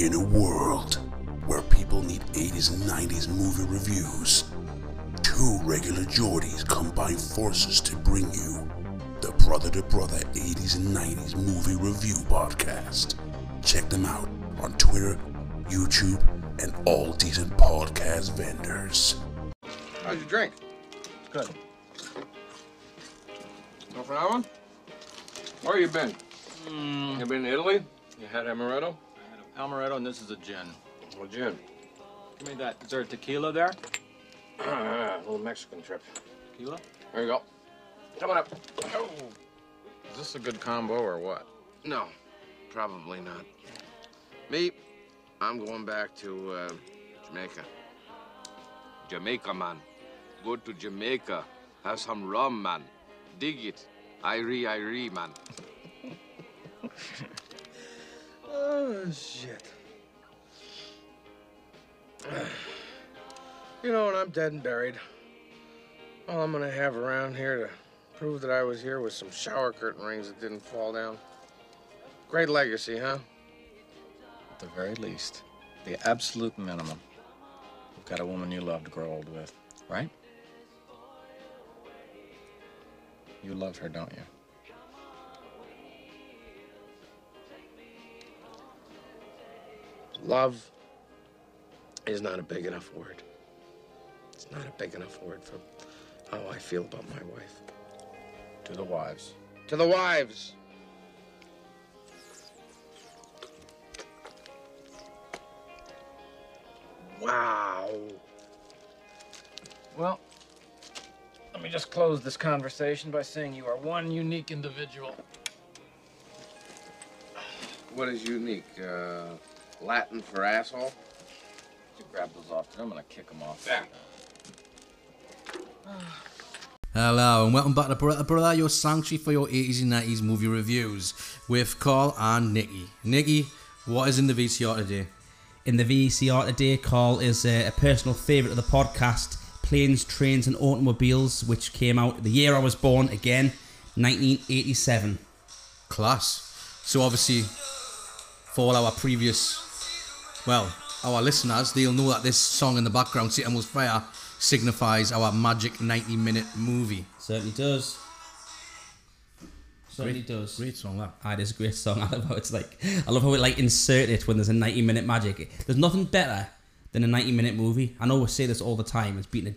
In a world where people need 80s and 90s movie reviews, two regular Geordies combine forces to bring you the Brother to Brother 80s and 90s movie review podcast. Check them out on Twitter, YouTube, and all decent podcast vendors. How's your drink? It's good. Go for that one? Where you been? You been to Italy? You had amaretto? I had Amaretto, and this is a gin. Well, gin. Give me that. Is there a tequila there? A little Mexican trip. Tequila? There you go. Come on up. Oh. Is this a good combo or what? No, probably not. Me, I'm going back to Jamaica. Jamaica, man. Go to Jamaica. Have some rum, man. Dig it. Irie, man. Oh, shit. You know, when I'm dead and buried, all I'm gonna have around here to prove that I was here was some shower curtain rings that didn't fall down. Great legacy, huh? At the very least, the absolute minimum. You've got a woman you love to grow old with, right? You love her, don't you? Love is not a big enough word. It's not a big enough word for how I feel about my wife. To the wives. To the wives. Wow. Well, let me just close this conversation by saying you are one unique individual. What is unique? Latin for asshole? You grab those off there, I'm gonna kick them off. Yeah. Hello and welcome back to Brother to Brother, your sanctuary for your 80s and 90s movie reviews with Carl and Nikki. Nikki, what is in the VCR today? In the VCR today, Carl, is a personal favourite of the podcast, Planes, Trains and Automobiles, which came out the year I was born, again, 1987. Class. So obviously, for all our previous, well, our listeners, they'll know that this song in the background, Sit Almost Fire, signifies our magic 90-minute movie. Certainly does. Certainly does. Great song, that. It is a great song. I love how it insert it when there's a 90-minute magic. There's nothing better than a 90-minute movie. I know we say this all the time. It's beating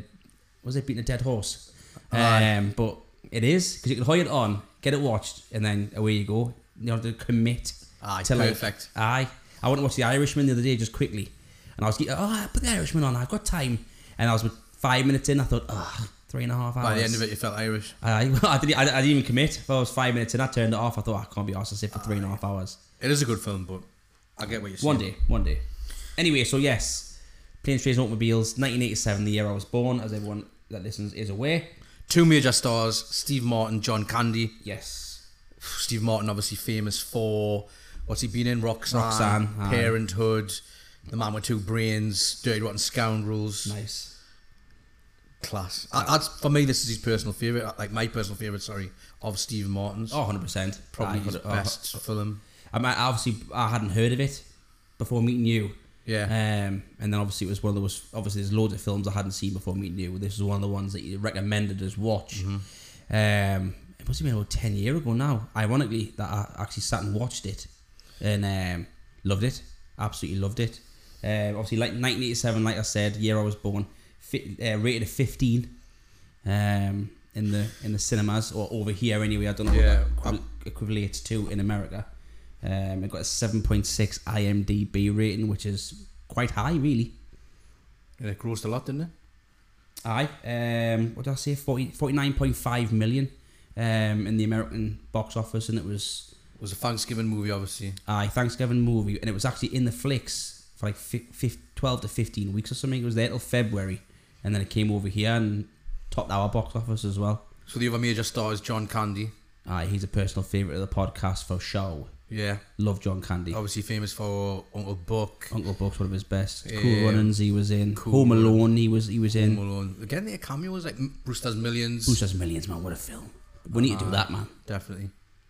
a dead horse. But it is, because you can hold it on, get it watched, and then away you go. You don't have to commit. To perfect. I went to watch The Irishman the other day just quickly, and I was put The Irishman on. I've got time, and I was 5 minutes in. I thought, 3.5 hours. By the end of it, you felt Irish. I didn't even commit. If I was 5 minutes in, I turned it off. I thought, I can't be arsed to sit for 3.5 hours. It is a good film, but I get what you're saying. One day. Anyway, so yes, Planes, Trains and Automobiles, 1987, the year I was born, as everyone that listens is aware. Two major stars, Steve Martin, John Candy. Yes. Steve Martin, obviously famous for, what's he been in? Roxanne, aye. Parenthood, The Man with Two Brains, Dirty Rotten Scoundrels. Nice. Class. For me, this is his personal favourite, like my personal favourite, of Steve Martin's. 100%. Probably his best film. I hadn't heard of it before meeting you. Yeah. And then obviously it was one of those, obviously there's loads of films I hadn't seen before meeting you. This was one of the ones that you recommended us watch. Mm-hmm. It must have been about 10 years ago now, ironically, that I actually sat and watched it. And loved it. Absolutely loved it. Obviously, like 1987, like I said, year I was born, rated a 15 in the cinemas, or over here anyway. I don't know what that equivalates to in America. It got a 7.6 IMDb rating, which is quite high, really. Yeah, it grossed a lot, didn't it? What did I say? 49.5 million in the American box office, and it was a Thanksgiving movie, obviously. Thanksgiving movie, and it was actually in the flicks for like 12 to 15 weeks or something. It was there till February, and then it came over here and topped our box office as well. So the other major star is John Candy. He's a personal favourite of the podcast for sure. Yeah. Love John Candy. Obviously famous for Uncle Buck. Uncle Buck's one of his best. Cool Runnings he was in. Cool Home Alone he was in. Home Alone. Again, the cameos like Bruce Does Millions. Bruce Does Millions, man. What a film. We need to do that, man. Definitely.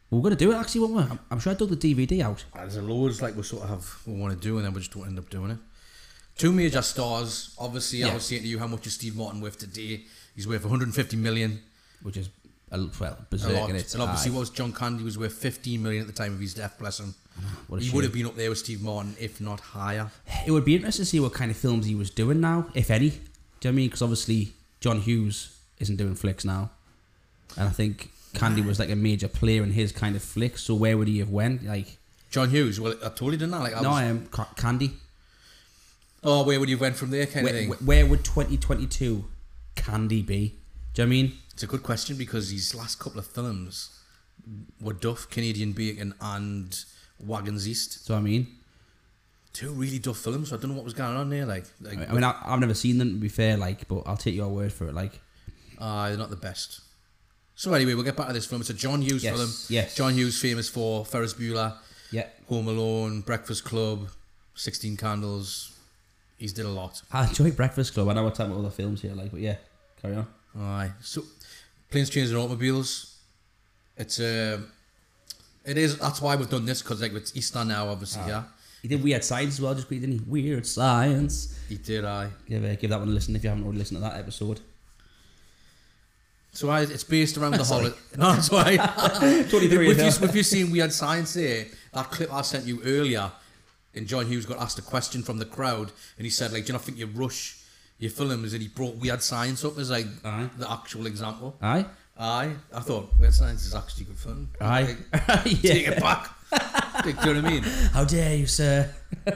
We're going to do it actually, won't we? I'm sure I dug the DVD out. There's a loads like we want to do, and then we just don't end up doing it. Two major stars, obviously. I was saying to you, how much is Steve Martin worth today? He's worth 150 million, Which is, berserk a lot. in it. And obviously, what was John Candy was worth 15 million at the time of his death. Bless him. He would have been up there with Steve Martin, if not higher. It would be interesting to see what kind of films he was doing now, if any. Do you know what I mean? Because obviously John Hughes isn't doing flicks now, and I think Candy was like a major player in his kind of flicks. So where would he have went? Like John Hughes, well, I totally didn't know. Like, I am Candy. Oh, where would he have went from there, kind of thing? Where would 2022 Candy be? Do you know what I mean? It's a good question because his last couple of films were Duff, Canadian Bacon, and Wagons East. So I mean, two really duff films. So I don't know what was going on there. Like I mean, I've never seen them, to be fair. Like, but I'll take your word for it. Like, they're not the best. So anyway, we'll get back to this film. It's a John Hughes film. Yes. John Hughes, famous for Ferris Bueller, yeah, Home Alone, Breakfast Club, 16 Candles. He's did a lot. I enjoy Breakfast Club. I know we're talking about other films here, like, but yeah, carry on. Aye. So, Planes, Trains and Automobiles. It is. That's why we've done this, because like it's Easter now, obviously. Yeah. He did Weird Science as well, just quickly, didn't he? Weird Science. He did. Aye. Give that one a listen if you haven't already listened to that episode. So it's based around the holiday. No, that's why. If you've seen Weird Science there, that clip I sent you earlier, and John Hughes got asked a question from the crowd, and he said, like, do you not think you rush your films? And he brought Weird Science up as like the actual example. Aye. I thought Weird Science is actually good fun. Aye. Like, take it back. Do you know what I mean? How dare you, sir?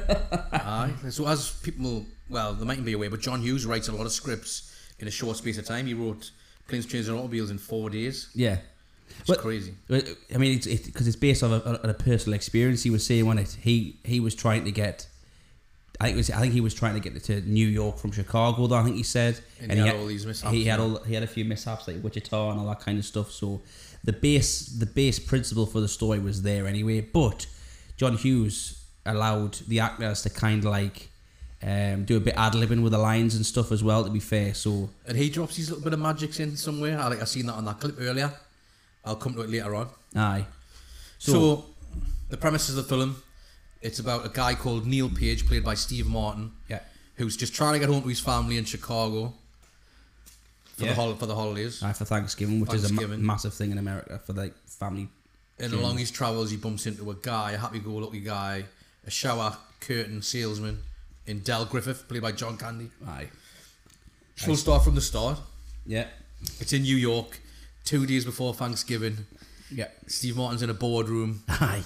Aye. So as people, well, they mightn't be aware, but John Hughes writes a lot of scripts in a short space of time. He wrote Planes, Trains and Automobiles in 4 days. Yeah. It's crazy. I mean, it's because it's based on a personal experience. He was saying when he was trying to get, I think he was trying to get to New York from Chicago, though. I think he said, and he had all these mishaps. He had a few mishaps like Wichita and all that kind of stuff. So the base principle for the story was there anyway. But John Hughes allowed the actors to kind of like do a bit ad-libbing with the lines and stuff as well, to be fair. So, and he drops his little bit of magics in somewhere. I seen that on that clip earlier. I'll come to it later on. Aye. So the premise of the film, it's about a guy called Neil Page, played by Steve Martin, who's just trying to get home to his family in Chicago for the holidays. Aye, for Thanksgiving, which is a massive thing in America for like family. And along his travels, he bumps into a happy-go-lucky guy, a shower curtain salesman in Del Griffith, played by John Candy. Aye. So we'll start from the start. Yeah. It's in New York, 2 days before Thanksgiving. Yeah. Steve Martin's in a boardroom. Aye.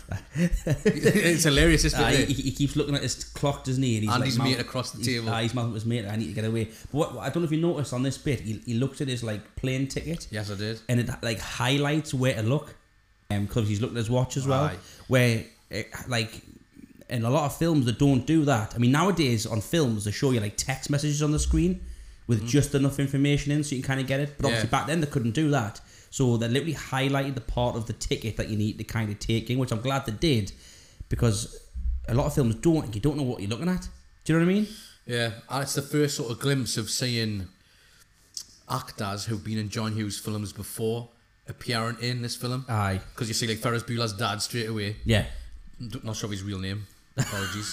It's hilarious, isn't it? He keeps looking at his clock, doesn't he? And he's mate across the table. He's mouthing his mate, I need to get away. But what I don't know if you noticed on this bit, he looked at his like plane ticket. Yes, I did. And it like highlights where to look. Because he's looking at his watch as well. Aye. Where, like, in a lot of films, they don't do that. I mean, nowadays on films, they show you like text messages on the screen with just enough information in so you can kind of get it. But obviously back then they couldn't do that. So they literally highlighted the part of the ticket that you need to kind of take in, which I'm glad they did, because a lot of films don't, and you don't know what you're looking at. Do you know what I mean? Yeah, and it's the first sort of glimpse of seeing actors who've been in John Hughes films before appearing in this film. Aye. Because you see like Ferris Bueller's dad straight away. Yeah. Not sure of his real name. Apologies.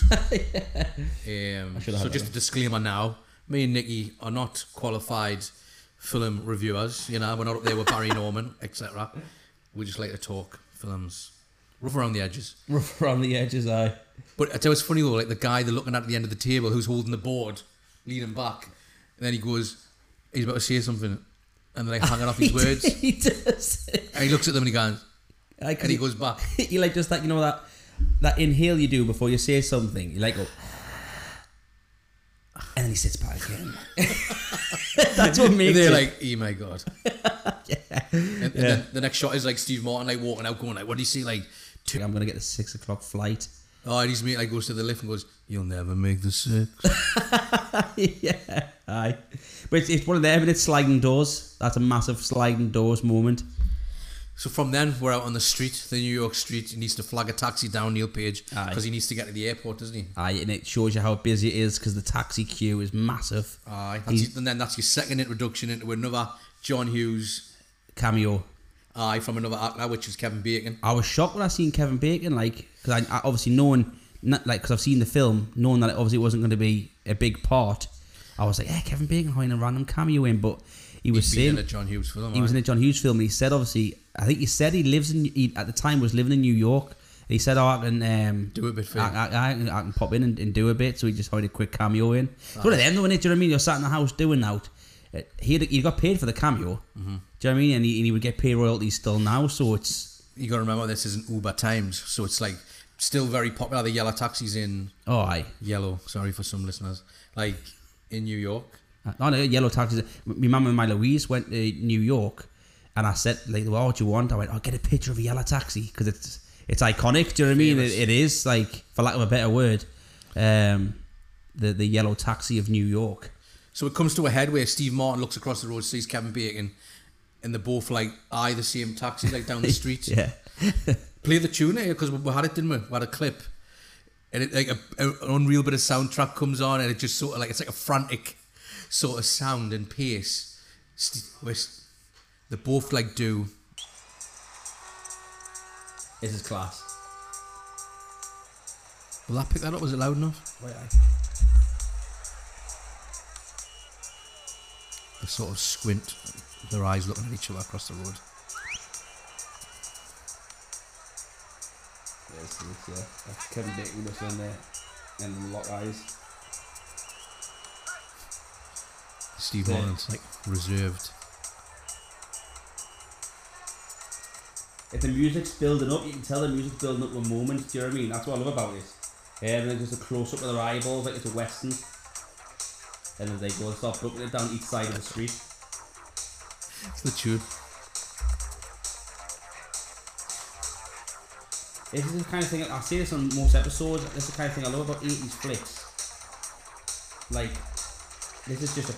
So just a disclaimer now. Me and Nikki are not qualified film reviewers. You know, we're not up there with Barry Norman, etc. We just like to talk films. Rough around the edges. Rough around the edges, aye. But I tell you what's funny though, like the guy they're looking at the end of the table who's holding the board, leaning back, and then he goes, he's about to say something, and they're like hanging off his words. He does. And he looks at them and he goes, and he goes back. You like just that, you know, that inhale you do before you say something. You like go, and then he sits back again. That's what makes they're it. like, oh my god. And then the next shot is like Steve Martin like walking out going like, what do you see like? I'm gonna get the 6 o'clock flight. Oh, and his mate like goes to the lift and goes, you'll never make the 6. Yeah, aye. But it's one of them, and it's sliding doors. That's a massive sliding doors moment. So from then, we're out on the street, the New York street. He needs to flag a taxi down Neil Page because he needs to get to the airport, doesn't he? Aye, and it shows you how busy it is because the taxi queue is massive. Aye, and then that's your second introduction into another John Hughes cameo. Aye, from another actor, which is Kevin Bacon. I was shocked when I seen Kevin Bacon, like, because I obviously knowing, because I've seen the film, knowing that it obviously wasn't going to be a big part. I was like, yeah, Kevin Bacon having a random cameo in, but he was saying in a John Hughes film. He was in a John Hughes film, and he said, obviously, I think he said he at the time was living in New York. He said, I can do a bit for you. I can pop in and do a bit, so he just had a quick cameo in. It's one of them, though, innit? Do you know what I mean? You're sat in the house doing that. He got paid for the cameo. Mm-hmm. Do you know what I mean? And he would get paid royalties still now, so it's... You got to remember, this isn't Uber times, so it's like still very popular. The yellow taxis in... Oh, aye. Yellow, sorry for some listeners. Like, in New York. No, yellow taxis. My mum and my Louise went to New York, and I said, like, well, what do you want? I went, I'll get a picture of a yellow taxi, because it's iconic. Do you know what I mean? It is, like, for lack of a better word, the yellow taxi of New York. So it comes to a head where Steve Martin looks across the road, sees Kevin Bacon, and they're both like eye the same taxi, like down the street. Yeah. Play the tune here, because we had it, didn't we? We had a clip, and it like an unreal bit of soundtrack comes on, and it just sort of like, it's like a frantic sort of sound and pace. They both like do. This is class. Will that pick that up? Was it loud enough? Wait, They sort of squint, their eyes looking at each other across the road. Yeah. That's Kevin Bacon was in there, and lock eyes. Steve Martin's like reserved. If the music's building up, you can tell the music's building up with moments. Do you know what I mean? That's what I love about it. And then just a close up of their eyeballs, like it's a western. And then they go and start booking it down each side of the street. It's the tune. This is the kind of thing, I say this on most episodes, this is the kind of thing I love about 80s flicks. Like, this is just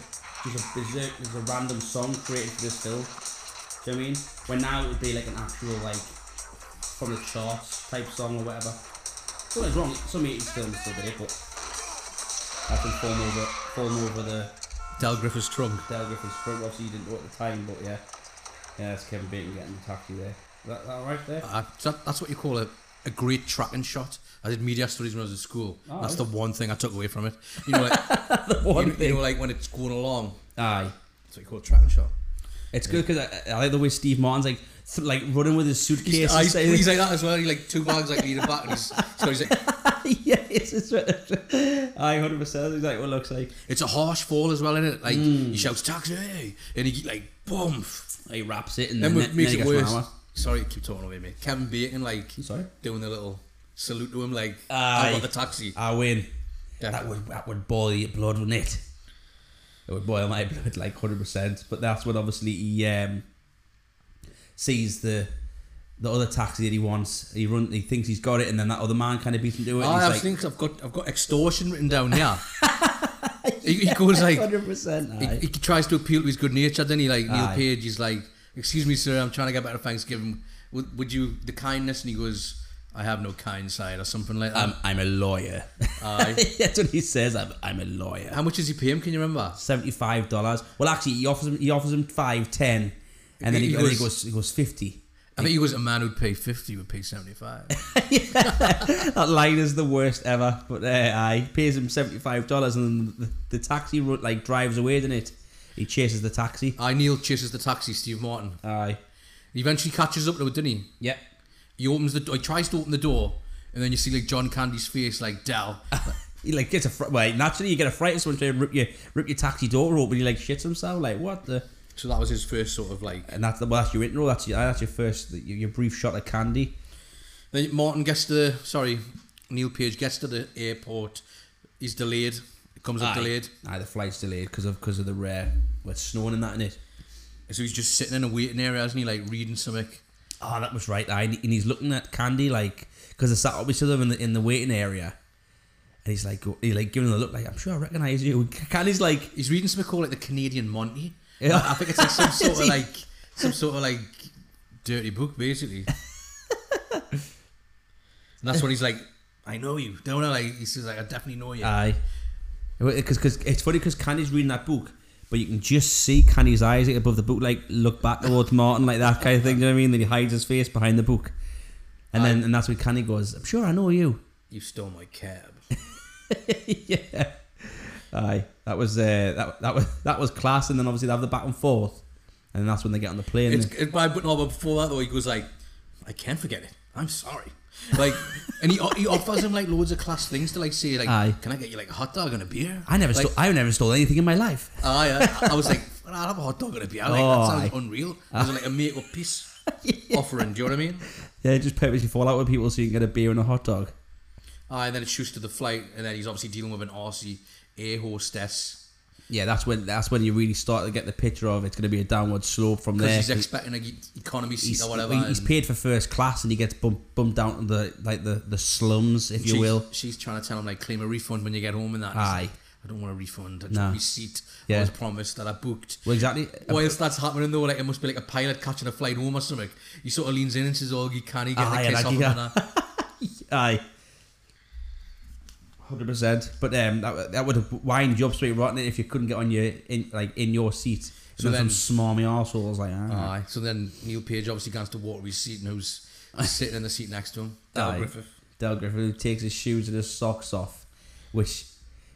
a random song created for this film. Do you know what I mean? When now it would be like an actual, like, from the charts type song or whatever. Something's wrong, some 80s films still did it, but that's been falling over the... Del Griffith's trunk. Obviously you didn't know at the time, but yeah. Yeah, that's Kevin Bacon getting the taxi there. Is that right there? That's what you call a great tracking shot. I did media studies when I was at school. Oh, that's the one thing I took away from it. You know, like, you know, like when it's going along. Aye. That's what you call a tracking shot. It's good because I like the way Steve Martin's like running with his suitcase. He's like that as well. He like two bags like leaning back, and he's like, yeah, it's 100%. He's like, what looks like. It's a harsh fall as well, isn't it? Like he shouts taxi, and he like boom. He raps it, and then makes it worse. Flower. Sorry, keep talking away, mate. Kevin Bacon like doing the little salute to him, like I got the taxi. I win. Definitely. That would boil your blood, wouldn't it? It would boil my blood like 100%. But that's when obviously he sees the other taxi that he wants. He thinks he's got it, and then that other man kind of beats him to it. I think I've got extortion written down here. he goes like 100%. He tries to appeal to his good nature, then he like Neil Page. He's like, "Excuse me, sir, I'm trying to get better Thanksgiving. Would you the kindness?" And he goes, "I have no kind side," or something like that. I'm a lawyer. That's what he says. I'm a lawyer. How much does he pay him? Can you remember? $75. Well, actually, he offers him $5, $10, and then he goes 50. I think he goes, a man who'd pay 50 would pay 75. That line is the worst ever. But he pays him $75, and the taxi like drives away, doesn't it? He chases the taxi. Neil chases the taxi, Steve Martin. He eventually catches up to it, doesn't he? Yep. He opens the door. He tries to open the door, and then you see like John Candy's face, like Del. He like gets naturally you get a fright when they rip your taxi door open. He like shits himself. Like what the? So that was his first sort of like. And that's your intro. That's your first your brief shot at Candy. Then Neil Page gets to the airport. He's delayed. It comes up delayed. The flight's delayed because of the rare. It's snowing and that in it. So he's just sitting in a waiting area, hasn't he? Like reading something. Oh, that was right. And he's looking at Candy like because they sat up each other in the waiting area, and he's like giving a look like I'm sure I recognise you. Candy's like he's reading something called like the Canadian Monty. Yeah. I think it's like some sort of like dirty book basically. And that's when he's like, I know you, don't I? Like he says like I definitely know you. Aye. Because it's funny because Candy's reading that book, but you can just see Candy's eyes like, above the book, like look back towards Martin, like that kind of thing. Do you know what I mean? Then he hides his face behind the book, and that's when Candy goes, "I'm sure I know you." You stole my cab. Yeah. Aye, that was class, and then obviously they have the back and forth, and that's when they get on the plane. But before that though, he goes like, "I can't forget it. I'm sorry." Like, and he offers him like loads of class things to like say like, Aye. "Can I get you like a hot dog and a beer?" I never stole anything in my life. I was like, "I'll have a hot dog and a beer." Like, that sounds unreal. It was like a make up peace offering. Do you know what I mean? Yeah, just purposely fall out with people so you can get a beer and a hot dog. And then it shoots to the flight, and then he's obviously dealing with an Aussie air hostess. Yeah, that's when you really start to get the picture of it's going to be a downward slope from there. Because he's expecting an economy seat or whatever. He's paid for first class, and he gets bumped down to the slums, if you will. She's trying to tell him like claim a refund when you get home and that. Aye. Like, I don't want a refund. I just No. want my seat. Yeah. I was promised that I booked. Well, exactly. Whilst that's happening though, like it must be like a pilot catching a flight home or something. He sort of leans in and says, "Oh, you can't get the kiss off him and that." Aye. 100%. But that would have wind you up straight rotten if you couldn't get on in your seat. So then some smarmy arseholes like that. Aye. So then Neil Page obviously gets to walk his seat, and who's sitting in the seat next to him? Del Griffith. Del Griffith, who takes his shoes and his socks off, which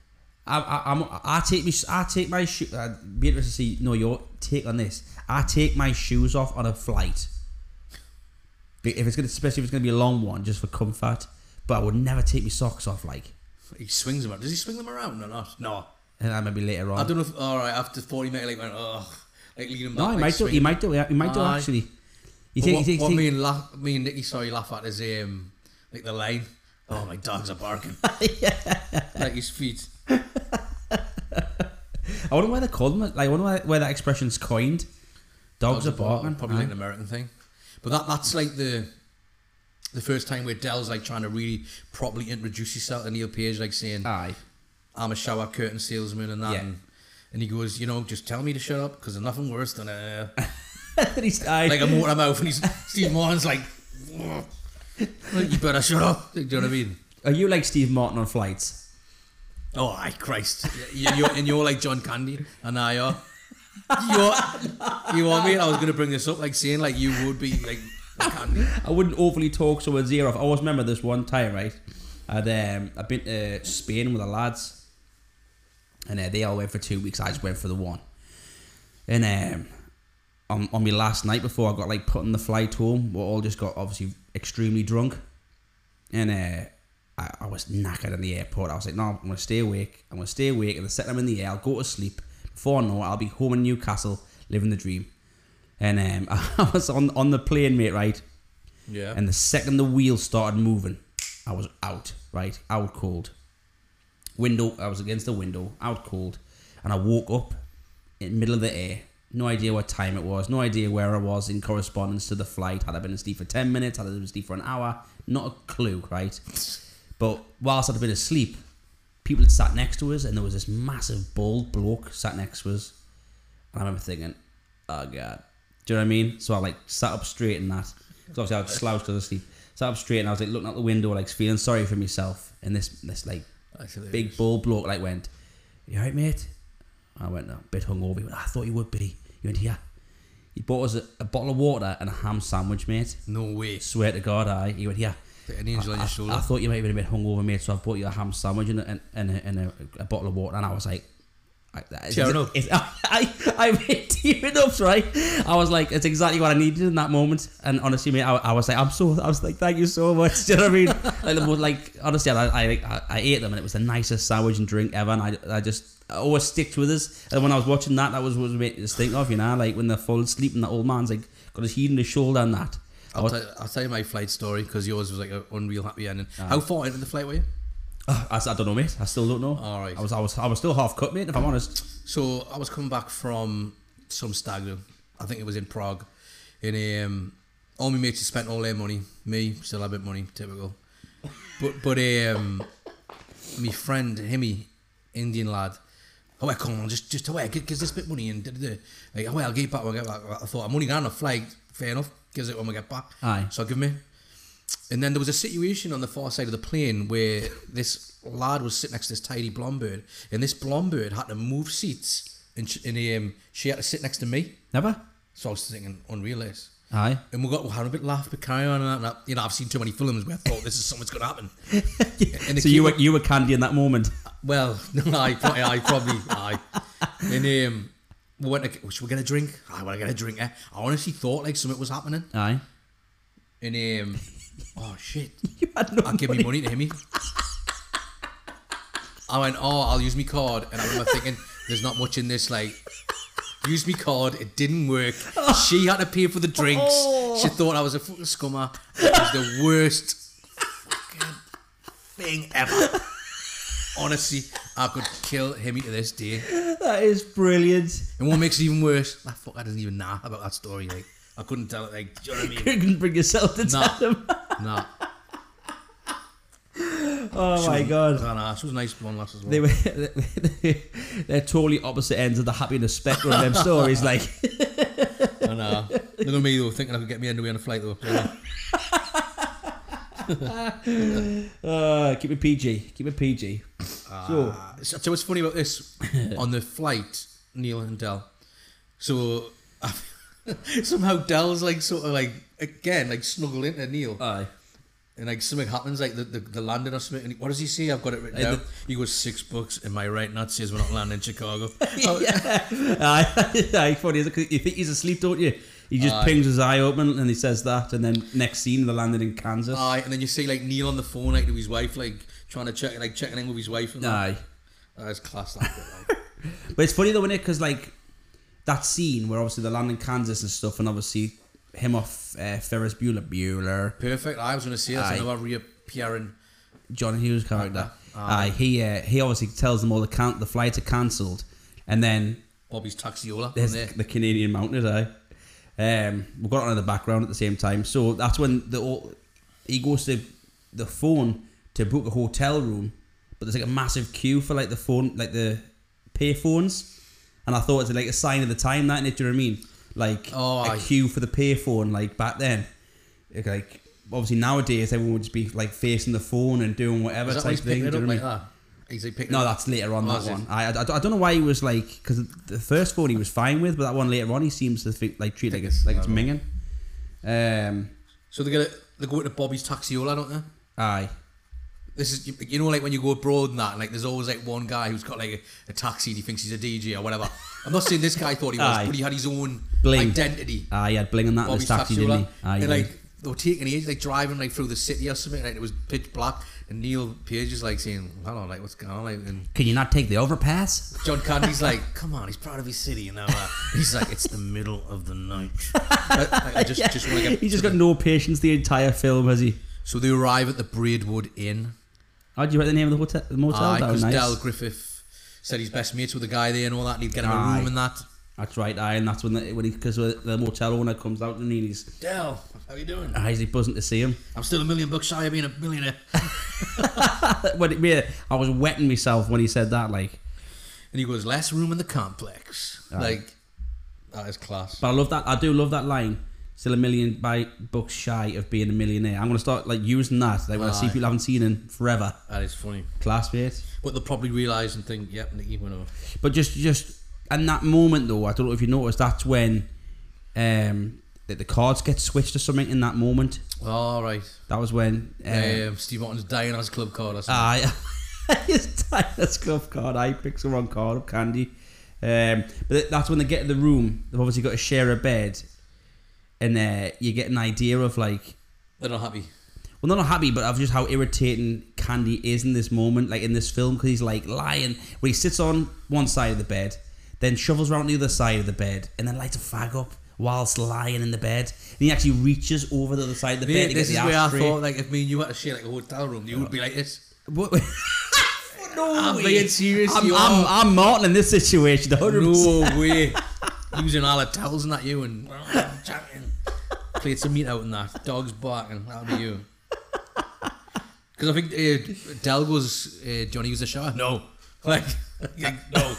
I take my shoes. I'd be interested to see your take on this. I take my shoes off on a flight especially if it's gonna be a long one, just for comfort. But I would never take my socks off. Like, he swings them. Does he swing them around or not? No. And that maybe later on. I don't know if after 40 minutes, like went, like lean him back. No, he like, might do. He might do. He might do actually. What me and Nicky laugh at is like the line. Oh, my dogs are barking. Like his feet. I wonder why they called him. Like, I wonder where that expression's coined. Dogs are barking. Probably like an American thing. But that's like the first time where Del's like trying to really properly introduce himself to Neil Page, like saying, "Aye, I'm a shower curtain salesman," and that. Yeah. And he goes, just tell me to shut up because there's nothing worse than like a motor mouth. And Steve Martin's like, "You better shut up." Do you know what I mean? Are you like Steve Martin on flights? Oh, aye, Christ. You're like John Candy, and I are. You want me? I was going to bring this up, like saying like you would be like Candy. I wouldn't overly talk someone's ear off. I always remember this one time, right? I've been to Spain with the lads, and they all went for 2 weeks. I just went for the one. And on my last night before I got like put on the flight home, we all just got obviously extremely drunk, and I was knackered in the airport. I was like, no, I'm going to stay awake. And the second I'm in the air, I'll go to sleep. Before I know it, I'll be home in Newcastle, living the dream. And I was on the plane, mate, right? Yeah. And the second the wheels started moving, I was out, right? Out cold. I was against the window, out cold. And I woke up in the middle of the air. No idea what time it was. No idea where I was in correspondence to the flight. Had I been asleep for 10 minutes? Had I been asleep for an hour? Not a clue, right? But whilst I'd been asleep, people had sat next to us, and there was this massive bald bloke sat next to us. And I remember thinking, oh God. Do you know what I mean? So I like sat up straight and that. Because obviously I was slouched because of sleep. Sat up straight and I was like looking out the window, like feeling sorry for myself. And this like big bald bloke like went, "You alright, mate?" I went, "No, a bit hungover." He went, "I thought you would be." He went, "Yeah." He bought us a bottle of water and a ham sandwich, mate. No way. Swear to God, He went, "Yeah." An angel on your shoulder. I thought you might have been a bit hungover, mate, so I bought you a ham sandwich and a bottle of water. And I was like, tearing up. I made tearing up, right? I was like, it's exactly what I needed in that moment. And honestly, mate, I was like, thank you so much. Do you know what I mean? Like honestly, I ate them, and it was the nicest sandwich and drink ever. And I always sticked with us. And when I was watching that was what made me think of, like when they're full asleep and that old man's like got his head in his shoulder and that. I'll tell you my flight story because yours was like an unreal happy ending. How far into the flight were you? I don't know, mate. I still don't know. All right. I was still half cut, mate, if I'm honest. So I was coming back from some stag do. I think it was in Prague. And all my mates had spent all their money. Me, still had a bit of money, typical. But my friend, Himmy, Indian lad, come on, just away, give this bit of money and like, I'll get back when I get back. I thought, I'm only going on a flight, fair enough, gives it when we get back. Aye. So I give me. And then there was a situation on the far side of the plane where this lad was sitting next to this tidy blonde bird, and this blonde bird had to move seats and she had to sit next to me. Never? So I was thinking, unreal this. Aye. And we had a bit laugh, but carry on and that. You know, I've seen too many films where I thought this is something's going to happen. And So you were Candy in that moment? Well, I probably. And we went to, should we get a drink? I want to get a drink. I honestly thought like something was happening. Aye. And oh shit. You had no I'll give me money to him. I went, oh, I'll use my card. And I remember thinking, there's not much in this, like, use my card. It didn't work. She had to pay for the drinks. She thought I was a fucking scummer. It was the worst fucking thing ever. Honestly, I could kill him to this day. That is brilliant. And what makes it even worse, that fucker doesn't even know about that story. Like, I couldn't tell it, like, do you know what I mean? You couldn't bring yourself to tell him. Nah. Oh my god. Nah, she was a nice one last as well. They're totally opposite ends of the happiness spectrum of them stories. Like, I know. Look at me though, thinking I could get me underway on a flight though. keep it PG. Keep it PG. So what's funny about this on the flight, Neil and Del. So somehow Del's like sort of like again like snuggled into Neil. Aye. And like something happens, like the landing or something. And what does he say? I've got it written down. He goes, $6. Am I right? And that says we're not landing in Chicago. Aye, funny. You think he's asleep, don't you? He just pings his eye open and he says that, and then next scene they're landing in Kansas. Aye, and then you see like Neil on the phone like to his wife, like trying to checking in with his wife. And Aye. That's class. That bit, like. But it's funny though, isn't it? Because like that scene where obviously they're landing in Kansas and stuff, and obviously him off Ferris Bueller. Perfect. I was going to say that's another reappearing John Hughes character. He obviously tells them all the flights are cancelled, and then Bobby's Taxiola. there's the Canadian Mounted. We've got it on in the background at the same time. So that's when he goes to the phone to book a hotel room, but there's like a massive queue for like the phone, like the pay phones, and I thought it's like a sign of the time, that, innit? Do you know what I mean? Like a queue for the payphone, like back then. Like obviously nowadays everyone would just be like facing the phone and doing whatever type thing. It up like that? Is he picking No, it that's later on. That it? one. I don't know why he was like, because the first phone he was fine with, but that one later on he seems to think, like treat it like it's minging. So they go into Bobby's Taxiola, don't they? Aye. This is, you know, like when you go abroad and that, like there's always like one guy who's got like a taxi and he thinks he's a DJ or whatever. I'm not saying this guy thought he was, but he had his own identity. Aye, he had bling on that in his taxi, didn't he? Aye, and like they were taking age, like driving like through the city or something, like it was pitch black, and Neil Page is like saying, "Hello, like what's going on?" Like, and can you not take the overpass? John Candy's like, "Come on, he's proud of his city," you know. He's like, "It's the middle of the night." I just want to get. He's just got no patience the entire film, has he? So they arrive at the Braidwood Inn. How do you write the name of the motel? Because nice. Del Griffith said he's best mates with the guy there and all that, and he'd get him a room and that. That's right, and that's because the motel owner comes out and he's Del, how you doing? He's buzzing to see him. I'm still $1 million shy of being a millionaire. I was wetting myself when he said that, like. And he goes, less room in the complex. Like, that is class. But I do love that line. Still $1 million bucks shy of being a millionaire. I'm going to start like using that. Like when I see people I haven't seen in forever. That is funny. Classmate. But they'll probably realise and think, yep, Nicky went over. But just in that moment though, I don't know if you noticed, that's when the cards get switched or something in that moment. Oh, right. That was when Steve Martin's dying on his club card or something. He's dying on his club card. I picks the wrong card up, Candy. But that's when they get to the room. They've obviously got to share a bed. And you get an idea of like... They're not happy. Well, they're not happy, but of just how irritating Candy is in this moment, like in this film, because he's like lying. Where he sits on one side of the bed, then shovels around the other side of the bed, and then lights a fag up whilst lying in the bed. And he actually reaches over the other side of the bed to get the ashtray. This is where I thought, like, if me and you had to share like a hotel room, you would be like this. What? No I'm way. being serious. I'm Martin in this situation. 100%. No way. Using all the towels and that, you and chatting. Played some meat out and that. Dogs barking. That'll be you. Because I think Del goes, Johnny use the shower? No. Like no.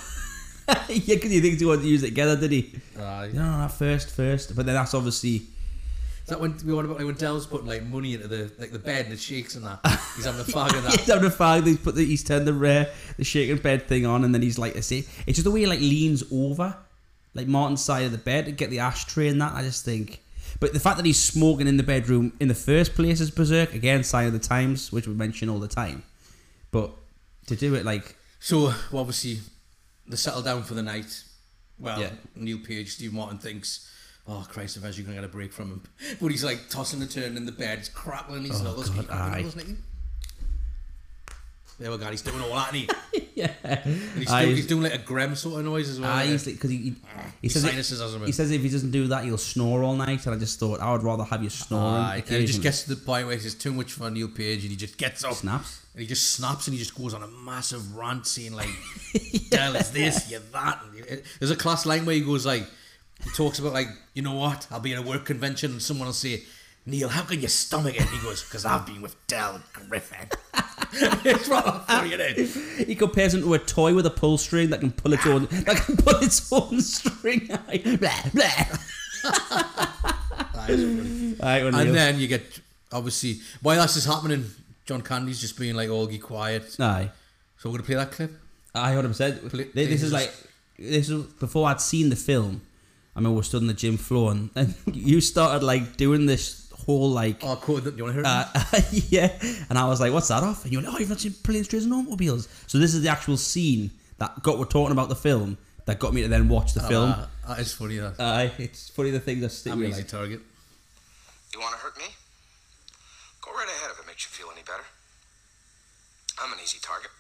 Yeah, because he thinks he wanted to use it together, did he? No, not first. But then that's obviously... Is that when we want about like when Dell's putting like money into the bed and it shakes and that? He's having a fag of that. He's having a fag. He's turned the shaking bed thing on, and then he's like, it's just the way he like leans over, like Martin's side of the bed to get the ashtray and that. I just think, but the fact that he's smoking in the bedroom in the first place is berserk. Again, sign of the times, which we mention all the time. But to do it like, so obviously they settle down for the night. Well, Yeah. Neil Page, Steve Martin thinks, oh Christ, eventually you're going to get a break from him. But he's like tossing and turning in the bed, he's crackling his knuckles. God, He's cracking aye. knuckles, isn't he? There we go, he's doing all that, isn't he? yeah, And he's doing like a grem sort of noise as well. he's because he says sinuses has him in. he says if he doesn't do that, he'll snore all night. And I just thought I would rather have you snoring. And he just gets to the point where it's just too much for Neil Page, and he just gets up, snaps. and he just snaps, and he just goes on a massive rant, saying like, "Dell, it's this, you're that." And there's a class line where he goes like, he talks about like, you know what? I'll be at a work convention, and someone will say, "Neil, how can you stomach it?" And he goes, "Because I've been with Dell Griffin." It's rather funny, isn't it? He compares him to a toy with a pull string that can pull its own string. Blah, blah. That is funny. Right, when And Neil's- then you get, obviously, while this is happening, John Candy's just being like all quiet. Aye. So we're going to play that clip. I 100%. Play- This is like, this is before I'd seen the film. I mean, we stood on the gym floor, and you started like doing this whole like, Oh, cool. Do you want to hear it? yeah. And I was like, "What's that off?" And you're like, "Oh, you've not seen Planes, Trains, and Automobiles." So this is the actual scene that we're talking about the film that got me to then watch the film. That is funny, that. It's funny the things that stick I'm with an easy you. target. You want to hurt me? Go right ahead if it makes you feel any better. I'm an easy target.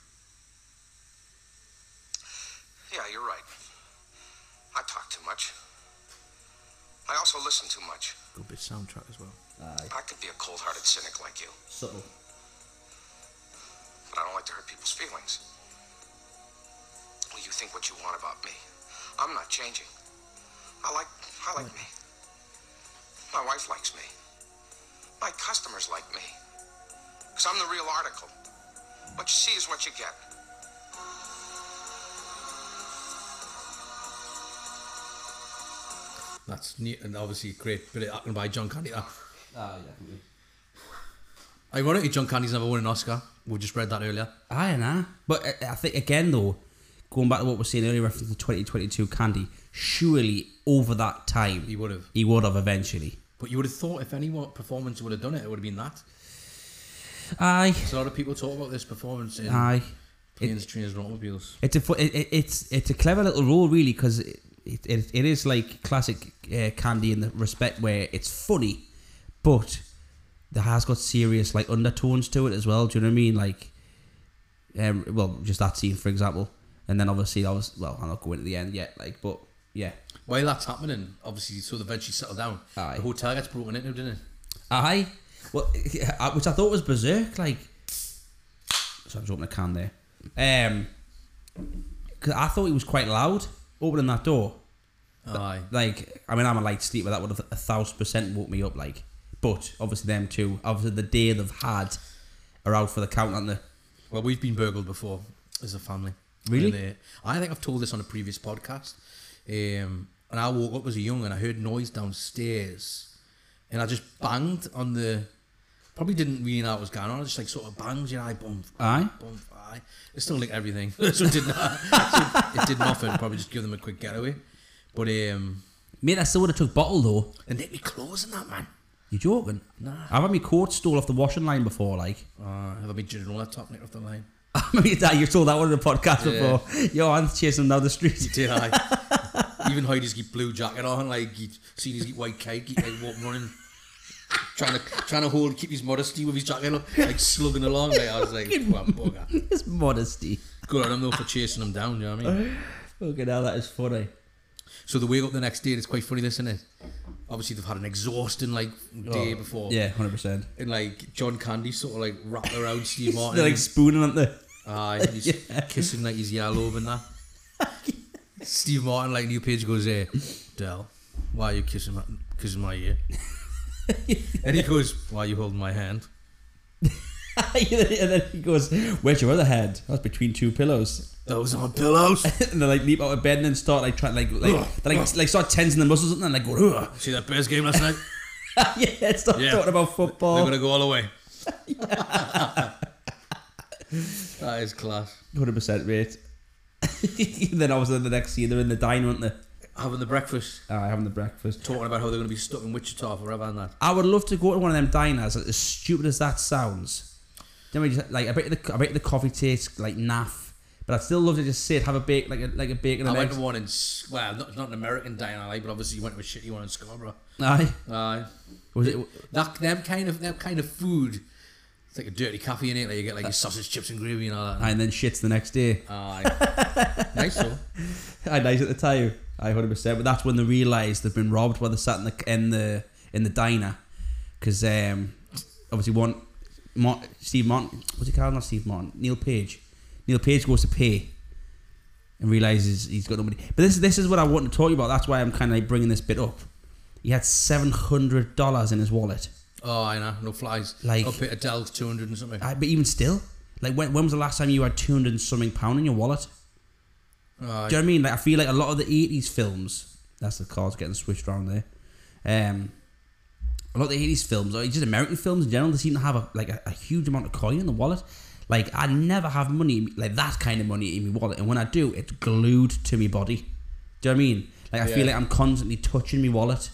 Yeah, you're right. I talk too much. I also listen too much. Good bit of soundtrack as well. I could be a cold-hearted cynic like you, Subtle. but I don't like to hurt people's feelings. Well, you think what you want about me. I'm not changing. I like me. My wife likes me. My customers like me. Because I'm the real article. What you see is what you get. That's neat, and obviously a great bit of acting by John Candy. Definitely. Ironically, John Candy's never won an Oscar. We just read that earlier. Aye, nah. But I think, again, though, going back to what we were saying earlier, reference to 2022 Candy, surely over that time, He would have. he would have eventually. But you would have thought if any performance would have done it, it would have been that. Aye, So a lot of people talk about this performance in aye. Planes, Trains, and Automobiles. It's a clever little role, really, because it is like classic Candy in the respect where it's funny, but there has got serious like undertones to it as well. Do you know what I mean? Like, well, just that scene, for example, and then obviously I'm not going to the end yet. Like, but yeah, While that's happening, obviously, so they eventually settle down. Aye. The hotel gets broken into, didn't it? aye. Well, which I thought was berserk. Like, so I was opening a can there. 'Cause I thought he was quite loud opening that door. Aye. Like, I mean, I'm a light sleeper. That would have 1,000% woke me up. Like, but obviously them two, obviously the day they've had, are out for the count, aren't they? Well, we've been burgled before as a family. Really? And, I think I've told this on a previous podcast. And I woke up as a young and I heard noise downstairs, and I just banged on the. Probably didn't really know what was going on. I just like sort of bangs, I bump, Aye. bump, aye. It still licked everything, so it did not. It did nothing. Probably just give them a quick getaway. But Mate, I still would have took bottle though. they nicked me clothes and that, man. You joking? Nah. I've had my coat stole off the washing line before. Like, Have I been judging all that top nicked off the line? I mean, you told that one in the podcast Yeah. before. Yo, I'm chasing him down the street. Did I? Even Heidi's got blue jacket on, like you seen his white cake, he like walking running, trying to keep his modesty with his jacket up, like slugging along. Like I was like, what bugger. It's modesty. Good on him though for chasing him down. You know what I mean? Fucking hell, that is funny. So the wake up the next day, it's quite funny, this, isn't it? Obviously they've had an exhausting like day before. Yeah, 100%. And like John Candy sort of like wrapped around Steve Martin. They're like spooning, aren't they? Aye, he's kissing like his yellow and that. Steve Martin, like Neil Page, goes, Dell, why are you kissing my ear? And he goes, why are you holding my hand? And then he goes, "Where's your other hand?" That's between two pillows. Those are my pillows. And they like leap out of bed and then start like trying like start tensing the muscles and then like go. Ugh. See that Bears game last night? Yeah, stop Yeah. talking about football. They're gonna go all the way. That is class. 100% rate. Then obviously the next scene, they're in the diner, aren't they? Having the breakfast, Having the breakfast. talking about how they're gonna be stuck in Wichita forever and that. I would love to go to one of them diners, as stupid as that sounds. Then we just like I bet the coffee tastes like naff, but I'd still love to just sit, have a bake like a bacon I and went eggs. to one in not an American diner, like, but obviously you went to a shitty one in Scarborough. Aye. Aye. Was it? Them kind of food. It's like a dirty cafe in it. Like you get like your sausage, chips, and gravy and all that. And then shits the next day. Aye. Nice though. Aye, nice at the time. Aye, 100%. But that's when they realise they've been robbed while they sat in the diner, because obviously Steve Martin, what's he called? Not Steve Martin. Neil Page. Neil Page goes to pay and realises he's got nobody. But this is what I want to talk about. That's why I'm kind of like bringing this bit up. He had $700 in his wallet. Oh, I know. No flies. Like- up at Adele's 200 and something. But even still, like when was the last time you had 200 and something pound in your wallet? Aye. Do you know what I mean? Like I feel like a lot of the 80s films, that's the cards getting switched around there. A lot of the 80s films, or just American films in general, they seem to have a huge amount of coin in the wallet. Like I never have money, like that kind of money in my wallet, and when I do, it's glued to my body. Do you know what I mean? Like I feel like I'm constantly touching my wallet.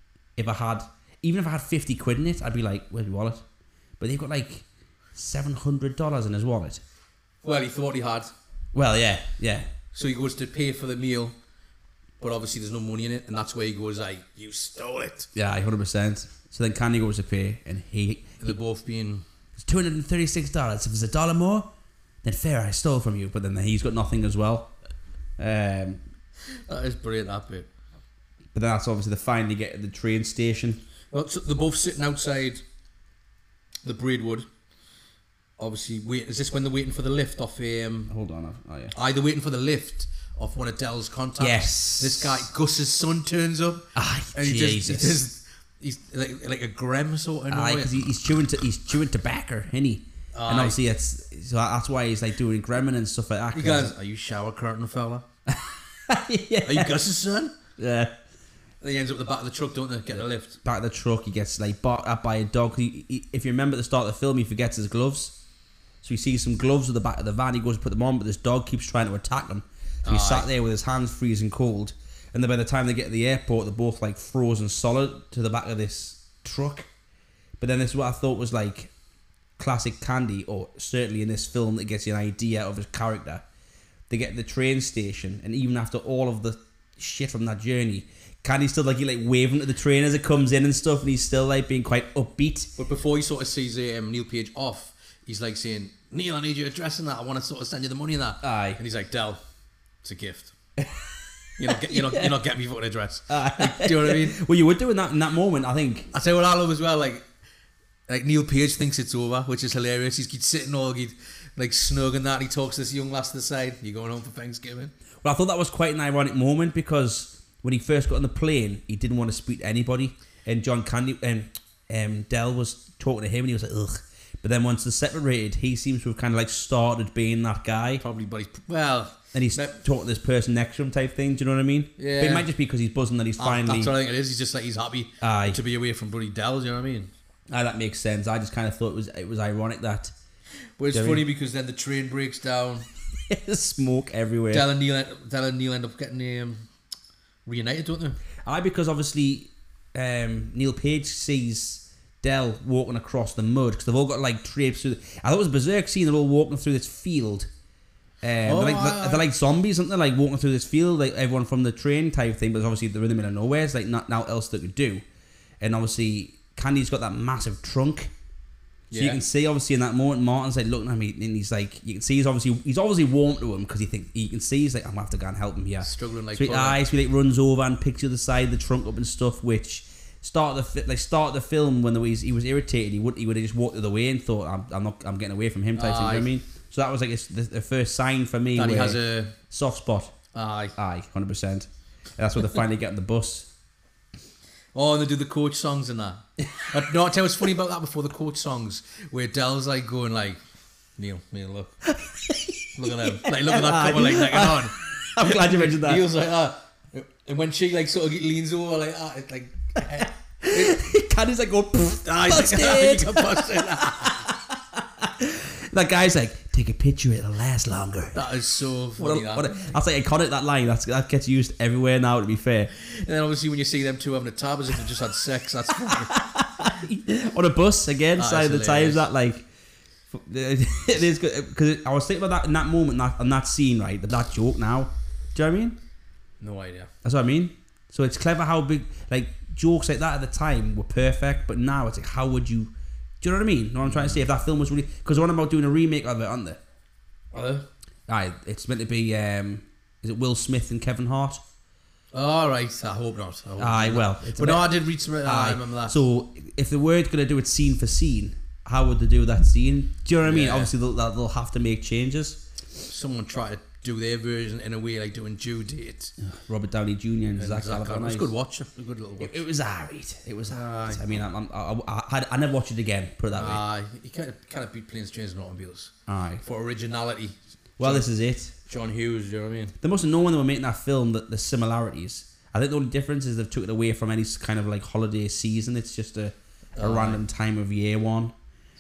Even if I had 50 quid in it, I'd be like, where's my wallet? But they've got like $700 in his wallet. Well, he thought he had. Well, yeah. So he goes to pay for the meal, but obviously there's no money in it, and that's where he goes like, "You stole it." Yeah, 100%. So then Candy goes to pay, and And they're both being. it's $236. If it's $1 more, then fair, I stole from you. But then he's got nothing as well. That is brilliant, that bit. But then that's obviously they finally get to the train station. Well, so they're both sitting outside the Braidwood. Obviously, is this when they're waiting for the lift off? Hold on. Oh yeah. Either waiting for the lift off one of Dell's contacts. Yes. This guy Gus's son turns up. And Jesus. he's like a grem sort of. Aye, because he's chewing tobacco, isn't he? And obviously that's why he's like doing gremlin and stuff like that. He goes, "Are you shower curtain fella? Yeah. Are you Gus's son?" Yeah. And he ends up at the back of the truck, don't they? Get a lift. Back of the truck, he gets like barked at by a dog. If you remember at the start of the film, he forgets his gloves. So he sees some gloves at the back of the van. He goes to put them on, but this dog keeps trying to attack him. So he's sat there with his hands freezing cold. And then by the time they get to the airport, they're both like frozen solid to the back of this truck. But then this is what I thought was like classic Candy, or certainly in this film that gets you an idea of his character. They get to the train station, and even after all of the shit from that journey, Candy's still like waving to the train as it comes in and stuff, and he's still like being quite upbeat. But before he sort of sees Neil Page off, he's like saying, "Neil, I need your address and that. I want to sort of send you the money and that." Aye. And he's like, "Del, it's a gift. You're not getting me for an address." Like, do you know what I mean? Well, you would do in that moment, I think. I tell you what I love as well, like Neil Page thinks it's over, which is hilarious. He's sitting all like snug and that, and he talks to this young lass to the side. "You going home for Thanksgiving?" Well, I thought that was quite an ironic moment, because when he first got on the plane, he didn't want to speak to anybody, and John Candy and Del was talking to him, and he was like, ugh. But then once they're separated, he seems to have kind of like started being that guy. Probably, but And he's talking to this person next to him type thing, do you know what I mean? Yeah. But it might just be because he's buzzing that he's finally... That's what I think it is. He's just like, he's happy Aye. to be away from bloody Del, do you know what I mean? Aye, that makes sense. I just kind of thought it was ironic that... But it's Do you know what I funny mean? because then the train breaks down. There's smoke everywhere. Del and Neil end up getting reunited, don't they? Aye, because obviously Neil Page sees Del walking across the mud, because they've all got like drapes through. I thought it was a berserk scene. They're all walking through this field. They're like zombies, aren't they? Like walking through this field, like everyone from the train type thing. But obviously they're in the middle of nowhere. It's like not else they could do. And obviously Candy's got that massive trunk. So you can see obviously in that moment Martin's like looking at me, and he's like, you can see he's obviously warm to him, because you can see he's like, I'm gonna have to go and help him here. Struggling like so he like runs over and picks the other side of the trunk up and stuff, which start the film when he was irritated, he would have just walked the other way and thought, I'm getting away from him type thing, you know what I mean? So that was like the first sign for me that where he has a soft spot. Aye, 100%. And that's where they finally get on the bus. Oh, and they do the coach songs and that. No, I tell you what's funny about that before the coach songs, where Del's like going like, Neil, look. Look at them. Like, look at that couple like necking on. I'm glad you mentioned that. Neil's like, and when she like sort of leans over like that, it's like, Candy's like going, busted. That guy's like, take a picture, it'll last longer. That is so funny. That's like iconic, that line. That gets used everywhere now, to be fair. And then obviously when you see them two having a tab as if they just had sex, that's funny. On a bus, again, That side is of the times, hilarious. that like... It is good, because I was thinking about that in that moment, on that scene, right? That joke now. Do you know what I mean? No idea. That's what I mean. So it's clever how big, like, jokes like that at the time were perfect, but now it's like, how would you... Do you know what I mean? Know what I'm trying to say? If that film was really... Because they're on about doing a remake of it, aren't they? Are they? Aye, it's meant to be... is it Will Smith and Kevin Hart? All right, I hope not. Aye, well... But no, I did read some... I Aye. remember that. So, if they weren't going to do it scene for scene, how would they do that scene? Do you know what I mean? Yeah. Obviously, they'll have to make changes. Someone tried to do their version in a way like doing due date. Robert Downey Jr. and Zach It was Galifianakis. a good watch. A good little watch. It was alright. It was alright. Aye. I mean, I never watched it again. Put it that way. You can't beat Planes, Trains and Automobiles. Aye. For originality. Well, this is it. John Hughes, do you know what I mean? They must have known when they were making that film that the similarities. I think the only difference is they've took it away from any kind of like holiday season. It's just a random time of year one.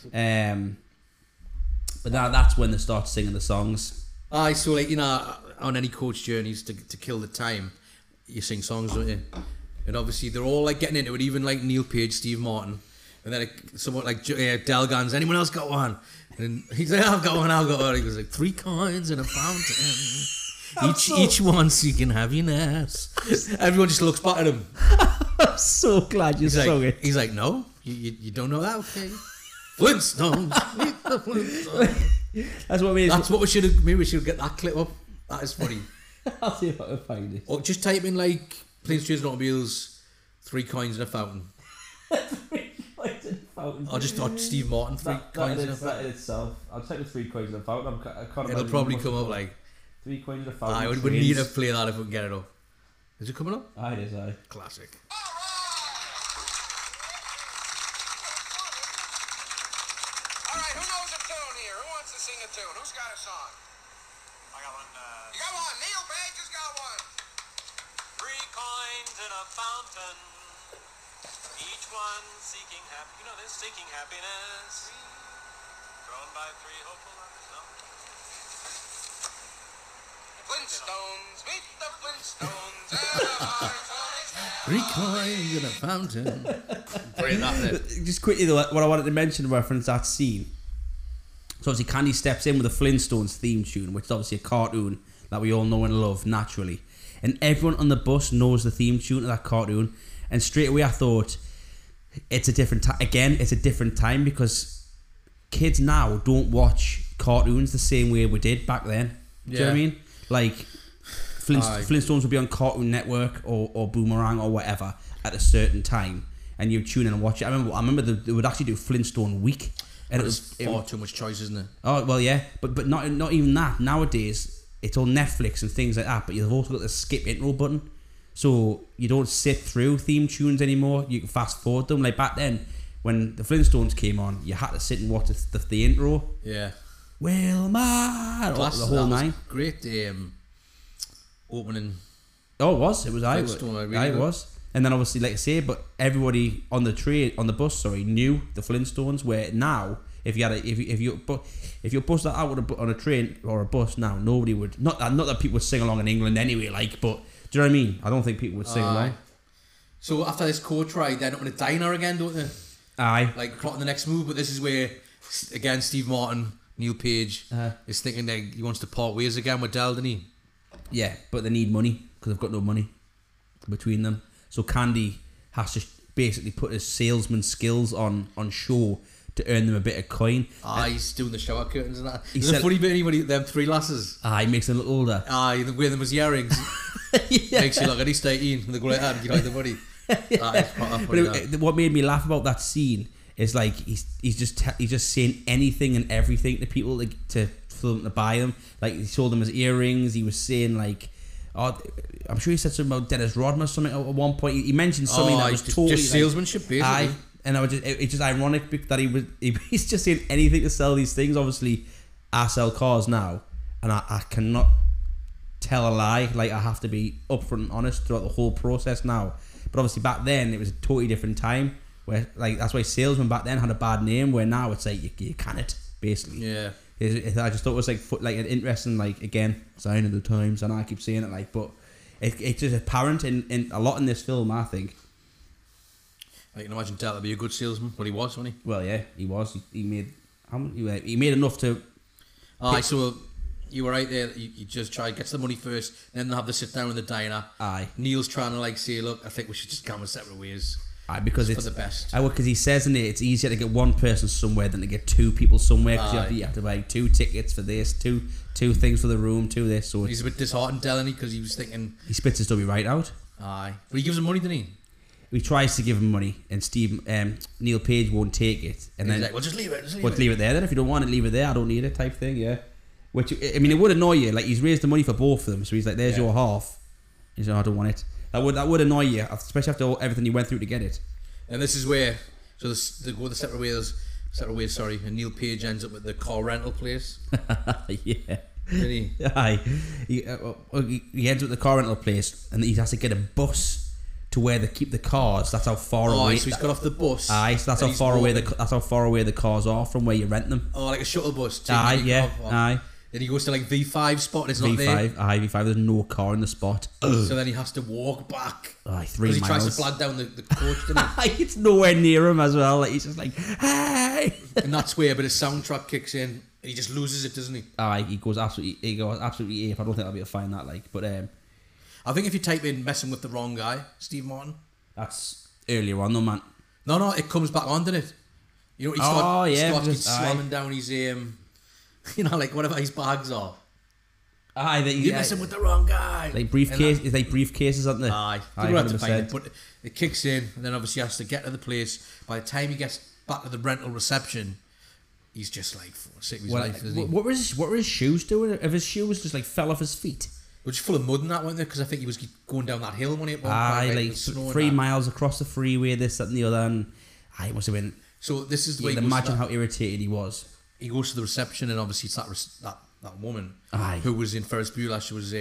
But now that's when they start singing the songs. Aye, so like, you know, on any coach journeys to kill the time, you sing songs, don't you? And obviously they're all like getting into it, even like Neil Page, Steve Martin, and then like, someone like Delgans. Anyone else got one? And he's like, I've got one. He was like, 3 coins in a fountain. Each one seeking happiness. Everyone just looks back at him. I'm so glad you sung it. He's like, no, you don't know that, okay? Flintstones. Meet the Flintstones. That's what I mean. That's what we should have. Maybe we should get that clip up. That is funny. I'll see if I can find it. Or just type in like Planes, Trains and Automobiles, 3 coins in a fountain. 3 coins in a fountain. Or just Steve Martin, 3 coins in a That fountain. in itself. I'll take the 3 coins in a fountain. I can't It'll probably come up like. 3 coins in a fountain. I would need to play that if we can get it up. Is it coming up? Aye, it is, aye. Classic. All right, who knows a tune here? Who wants to sing a tune? Who's got a song? I got one. You got one. Neil Page has got one. 3 coins in a fountain, each one seeking happiness. You know this, seeking happiness. Thrown by 3 hopeful lovers. No? Flintstones, meet the Flintstones. And a heart on its head. 3 coins in a fountain. Bring that in. Just quickly though, what I wanted to mention in reference to that scene. So obviously Candy steps in with the Flintstones theme tune, which is obviously a cartoon that we all know and love naturally. And everyone on the bus knows the theme tune of that cartoon. And straight away I thought, it's a different time. Again, it's a different time because kids now don't watch cartoons the same way we did back then. Do you know what I Yeah. mean? Like, Aye. Flintstones would be on Cartoon Network or Boomerang or whatever at a certain time. And you'd tune in and watch it. I remember they would actually do Flintstone Week. And it was far too much choice, isn't it? Oh well, yeah, but not even that. Nowadays, it's on Netflix and things like that. But you've also got the skip intro button, so you don't sit through theme tunes anymore. You can fast forward them. Like back then, when the Flintstones came on, you had to sit and watch the intro. Yeah. Wilma, the whole nine. Great opening. Oh, it was. It was. Flintstone, I really It did. was. And then obviously, like I say, but everybody on the bus, knew the Flintstones. Where now, if you bust that out on a train or a bus now, nobody would. Not that people would sing along in England anyway. Like, but do you know what I mean? I don't think people would sing along. So after this coach ride, they end up in a diner again, don't they? Aye. Like plotting the next move, but this is where again Steve Martin, Neil Page is thinking that he wants to part ways again with Del, doesn't he? Yeah, but they need money because they've got no money between them. So Candy has to basically put his salesman skills on show to earn them a bit of coin. He's doing the shower curtains and that. He There's a said- funny bit anybody them 3 lasses. He makes them a little older. The way them was earrings makes you look at least 18 and they go like that and you like the money. But what made me laugh about that scene is like he's just saying anything and everything to people for them to buy them. Like he sold them his earrings. He was saying like, I'm sure he said something about Dennis Rodman or something at one point. He mentioned something that was totally just salesmanship, basically. Aye, and it's just ironic that he's just saying anything to sell these things. Obviously, I sell cars now, and I cannot tell a lie. Like, I have to be upfront and honest throughout the whole process now. But obviously back then it was a totally different time where, like, that's why salesmen back then had a bad name, where now it's like you can it, basically. Yeah. I just thought it was like an interesting, like, again, sign of the times, and I keep saying it, like, but it's just apparent in a lot in this film, I think. I can imagine Del to be a good salesman, but he was, wasn't he? Well, yeah, he was. He made how many? He made enough to. Aye, so you were right there. You just try, gets the money first, then they'll have to sit down in the diner. Aye. Neil's trying to, like, say, look, I think we should just come our separate ways. Aye, because It's it's for the best. Because he says in it, it's easier to get one person somewhere than to get two people somewhere, because you have to buy 2 tickets for this, two things for the room, 2 this. So He's a bit disheartened, Del, because he was thinking, he spits his stubby right out. aye. But he gives him money, doesn't he? He tries to give him money, and Neil Page won't take it, and He's then like, well, just leave it. leave it there then. If you don't want it, leave it there. I don't need it, type thing. Yeah. Which, I mean, it would annoy you. Like, he's raised the money for both of them, so he's like, "There's your half." He's like, "I don't want it." That would annoy you, especially after everything you went through to get it. And this is where, so they go the separate ways. And Neil Page ends up at the car rental place. Yeah. Didn't he? Aye. He ends up at the car rental place, and he has to get a bus to where they keep the cars. That's how far away. So he's got off the bus. Aye, so that's how far away the cars are from where you rent them. Oh, like a shuttle bus. Aye, yeah, aye. Then he goes to, like, V5 spot, and it's not there. V5. There's no car in the spot. So then he has to walk back. Aye, 3 miles. Because he tries to flag down the coach, doesn't he? It's nowhere near him as well. Like, he's just like, hey. And that's where a bit of soundtrack kicks in. And he just loses it, doesn't he? Aye, he goes absolutely ape. I don't think I'll be able to find that, like, but I think if you type in "messing with the wrong guy," Steve Martin. that's earlier on though, man. No, it comes back on, doesn't it? You know, he starts slamming down his you know, like whatever his bags are. Aye, You're messing with the wrong guy. Like briefcases, aren't they? Aye, you have to find it, but it kicks in, and then obviously he has to get to the place. By the time he gets back to the rental reception, he's just like sick of his life, isn't he? What were his shoes doing? If his shoes just like fell off his feet. Which full of mud and that, weren't they? Because I think he was going down that hill when he. Aye, like 3 miles across the freeway, this, that, and the other, and it must have been. So this is the way. Imagine how irritated he was. He goes to the reception, and obviously it's that woman. Aye. Who was in Ferris Bueller. She was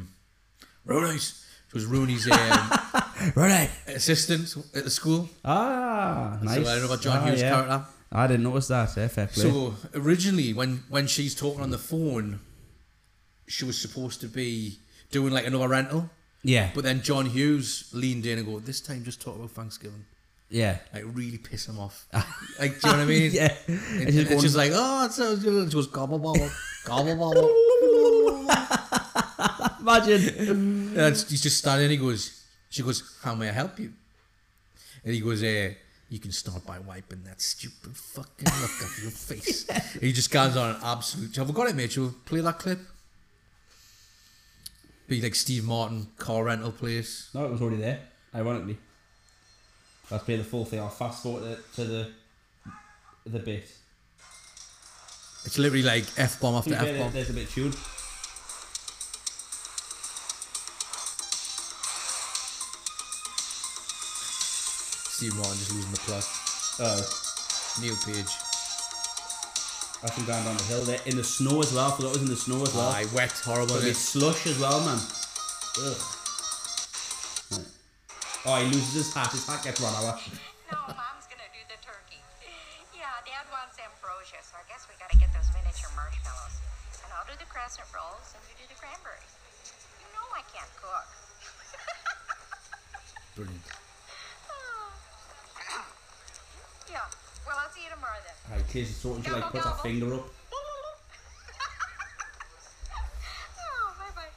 Rooney's. She was Rooney's Rooney assistant at the school. Ah, nice. So I don't know about John Hughes' character. I didn't notice that. Fair play. So originally, when she's talking on the phone, she was supposed to be doing like another rental. Yeah. But then John Hughes leaned in and go, "This time, just talk about Thanksgiving." Yeah. Like, really piss him off. Like, do you know what I mean? Yeah. And it's just like, "Oh, it sounds good." She goes, "Gobble bobble, gobble bobble." Imagine. And he's just standing. She goes, "How may I help you?" And he goes, "You can start by wiping that stupid fucking look off your face." And he just goes on an absolute. Have we got it, mate? Shall we play that clip? Be like Steve Martin, car rental place. No, it was already there. Ironically. Let's play the full thing. I'll fast forward to the bit. It's literally like F-bomb after F-bomb. There's a bit of tune. Steve Martin just losing the plot. Neil Page. I can go down the hill there. In the snow as well. I forgot it was in the snow as well. Aye, wet, horrible. It's slush as well, man. Ugh. Right. Oh, he loses his hat. His hat gets run over. No, Mom's gonna do the turkey. Yeah, Dad wants ambrosia, so I guess we gotta get those miniature marshmallows. And I'll do the crescent rolls, and you do the cranberries. You know I can't cook. Brilliant. Yeah, well, I'll see you tomorrow then. Hi, Tiz is talking. She like puts her finger up. Oh, bye-bye.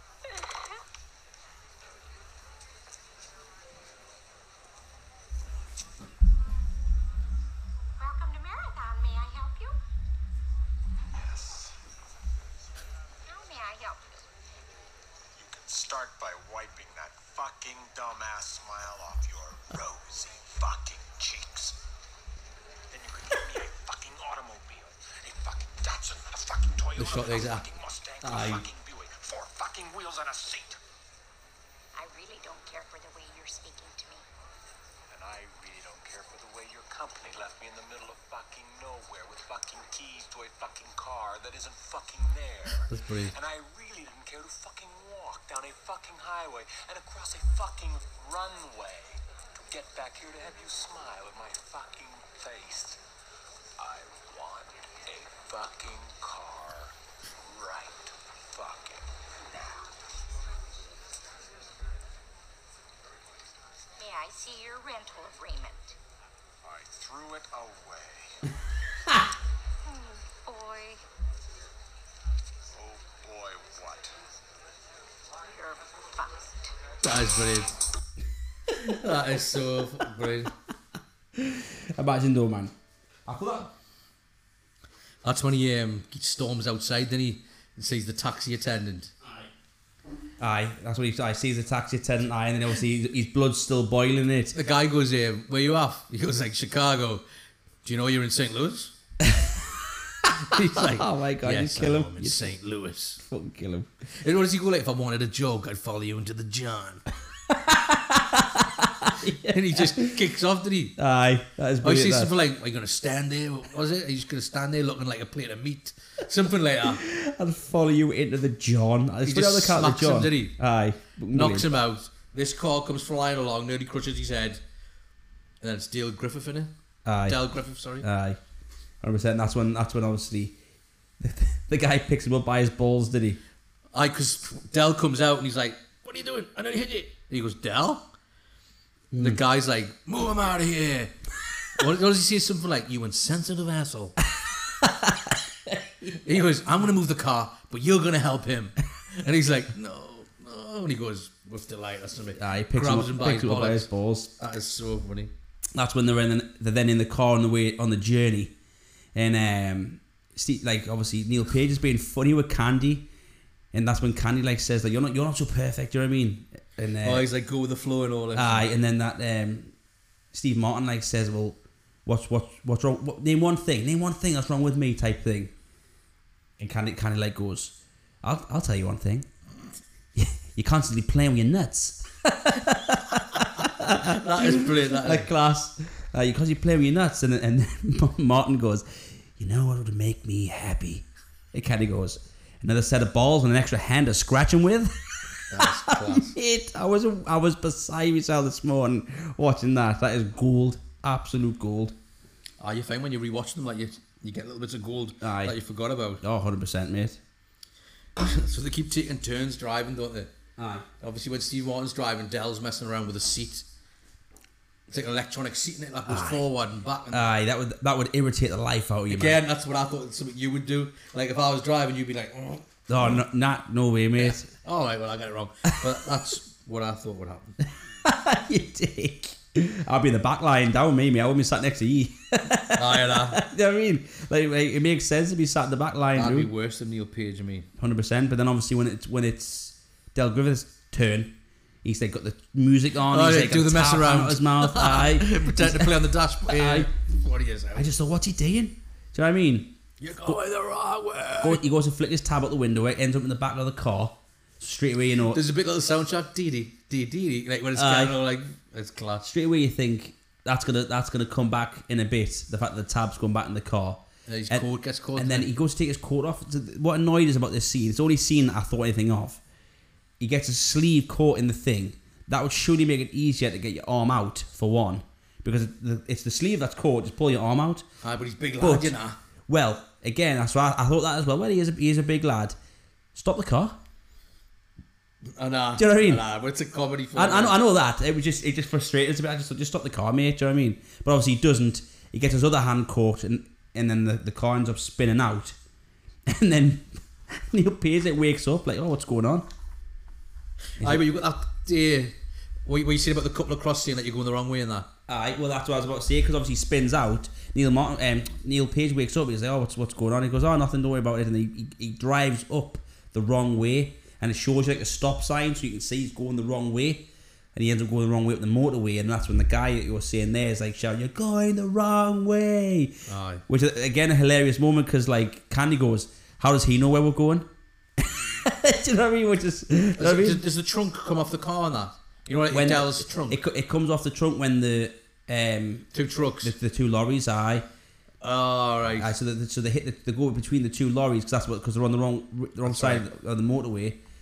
Welcome to Marathon. May I help you? Yes. How may I help you? You can start by wiping that fucking dumbass smile off your rosy fucking cheeks. Then you can give me a fucking automobile, a fucking Datsun, a fucking Toyota, The shot a there's that. fucking Mustang, Aye. a fucking Buick, 4 fucking wheels and a seat. I really don't care for the way you're speaking to me. And I really don't care for the way your company left me in the middle of fucking nowhere with fucking keys to a fucking car that isn't fucking there. That's brilliant. And I really didn't care to fucking walk down a fucking highway and across a fucking runway to get back here to have you smile at my fucking face. I want a fucking car right fucking now. Yeah, I see your rental agreement. I threw it away. Boy, Oh boy, what? you're fucked. That is brilliant. That is so fucking brilliant. Imagine though, man. After that. That's when he storms outside, then he sees the taxi attendant. Aye, that's what he sees the taxi attendant, and then obviously his blood's still boiling it. The guy goes, where you off? He goes like, Chicago. Do you know you're in St. Louis? He's like, Oh my God, yes, you kill him. I'm in St. Louis. Fucking kill him. And what does he go like? If I wanted a joke, I'd follow you into the John. And he just kicks off, did he? Aye, that is I brilliant. see that. something like, are you going to stand there? What was it? Are you just going to stand there looking like a plate of meat? Something like that. I'd follow you into the John. He just smacks him, did he? Aye. Knocks him out. This car comes flying along, nearly crushes his head. And then it's Dale Griffith in it. Aye. Dale Griffith, sorry. Aye. 100%. That's when obviously the guy picks him up by his balls, did he? Aye, because Dell comes out and he's like, what are you doing? I nearly hit you. And he goes, Dell? The guy's like, move him out of here. What does he say? Something like, you insensitive asshole. He goes, I'm going to move the car, but you're going to help him. And he's like, no. And he goes, with delight. That's something. Aye, he picks grabs him by up by his balls. That is so funny. That's when they're then in the car on the way on the journey, and Steve, like obviously Neil Page is being funny with Candy, and that's when Candy like says like you're not so perfect. Do you know what I mean? And He's like, go with the flow and all that. aye, and then that Steve Martin like says, well, what's wrong? Name one thing that's wrong with me, type thing. And Candy like goes, I'll tell you one thing. You're constantly playing with your nuts. That is brilliant. That Like class, because you play with your nuts, and then Martin goes, you know what would make me happy? And Candy goes, another set of balls and an extra hand to scratch him with. That's class. Mate, I was beside myself this morning watching that. That is gold, absolute gold. Oh, you find when you rewatch them, like you get little bits of gold Aye. that you forgot about. Oh, 100%, mate. So they keep taking turns driving, don't they? Aye. Obviously, when Steve Martin's driving, Dell's messing around with a seat. It's like an electronic seat in it that goes forward and back. And Aye, that would irritate the life out of you, again, man. that's what I thought it's something you would do. Like if I was driving, you'd be like, oh. Oh, no way, mate. All right, well, I got it wrong. But that's what I thought would happen. You dick. I'll be in the back lying down, maybe. I wouldn't be sat next to you. I know. You know what I mean? Like it makes sense to be sat in the back lying That'd be down. worse than Neil Page, I mean. 100%. But then obviously when it's Del Griffith's turn, he's like got the music on. Oh, he's yeah, like do got the mess tap around. out his mouth. Aye. Pretend to play on the dashboard. Aye. What he is out. I just thought, what's he doing? Do you know what I mean? You're going the wrong way. He goes to flick his tab out the window. It ends up in the back of the car. Straight away, you know. There's a big little soundtrack, dee like when it's Aye. kind of like it's class. Straight away, you think that's gonna come back in a bit. The fact that the tab's going back in the car. His And- coat gets caught. And then he goes to take his coat off. So what annoyed us about this scene, it's the only scene that I thought anything of. He gets his sleeve caught in the thing. That would surely make it easier to get your arm out, for one. Because it's the sleeve that's caught, just pull your arm out. Aye, but he's big lad, But, you know. well, again, that's why I thought that as well. Well, he is a big lad. Stop the car. I know. Do you know what I mean? Nah, but it's a comedy film. I know that. It just frustrated us a bit. I just stop the car, mate. Do you know what I mean? But obviously he doesn't. He gets his other hand caught, and then the car ends up spinning out. And then Neil Page wakes up like, oh, what's going on? Aye, but you got that. What you said about the couple of cross scene that you're going the wrong way in that. Aye, well that's what I was about to say, because obviously he spins out. Neil Page wakes up. He's like, oh, what's going on? He goes, oh, nothing. Don't worry about it. And he drives up the wrong way, and it shows you like a stop sign, so you can see he's going the wrong way. And he ends up going the wrong way up the motorway, and that's when the guy that you were saying there is like shouting, "You're going the wrong way!" Aye. Which is again a hilarious moment, because like Candy goes, "How does he know where we're going?" Do you know what I mean? Which is, you know what I mean? Does the trunk come off the car on that? You know what it tells the trunk? It comes off the trunk when the two trucks. the two lorries. Aye. Oh, right. Aye, so they go between the two lorries, because they're on the wrong side of the motorway.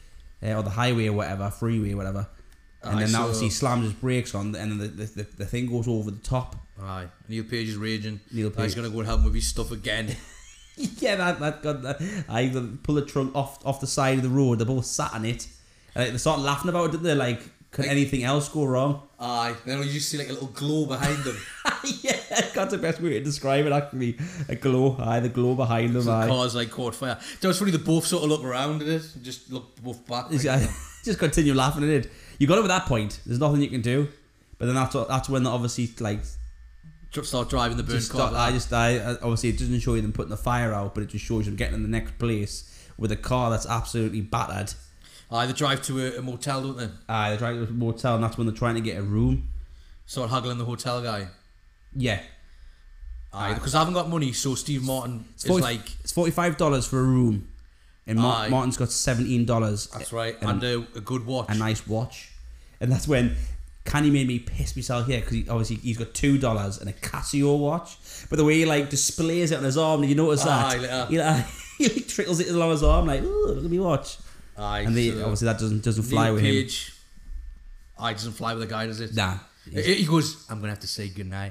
or the highway or whatever, freeway or whatever. And then obviously he slams his brakes on, and then the thing goes over the top. Aye. Neil Page is raging. Neil Page. He's going to go and help him with his stuff again. Yeah, that got that. I pull the trunk off the side of the road. They're both sat on it. And they start laughing about it, didn't they? Like, could anything else go wrong? Aye. Then you just see like a little glow behind them. Yeah, that's the best way to describe it, actually. A glow. Aye, the glow behind them. The Aye. car's like caught fire. So it's funny, they both sort of look around at it and just look both back. Like, Just continue laughing at it. You got it at that point. There's nothing you can do. But then that's when they obviously like start driving the burnt car. I obviously it doesn't show you them putting the fire out, but it just shows you them getting in the next place with a car that's absolutely battered. Aye, they drive to a motel, don't they? Aye, they drive to a motel, and that's when they're trying to get a room. Start haggling the hotel guy. Yeah. Aye, because I haven't got money, so Steve Martin It's $45 for a room, and Martin's got $17. That's right, and a good watch. A nice watch. And that's when Canny made me piss myself here, because he's got $2 and a Casio watch, but the way he like displays it on his arm, you notice that? He like trickles it along his arm like, ooh, look at me watch. Aye, and obviously that doesn't fly with him. Aye, doesn't fly with the guy, does it? Nah. He goes, I'm going to have to say goodnight.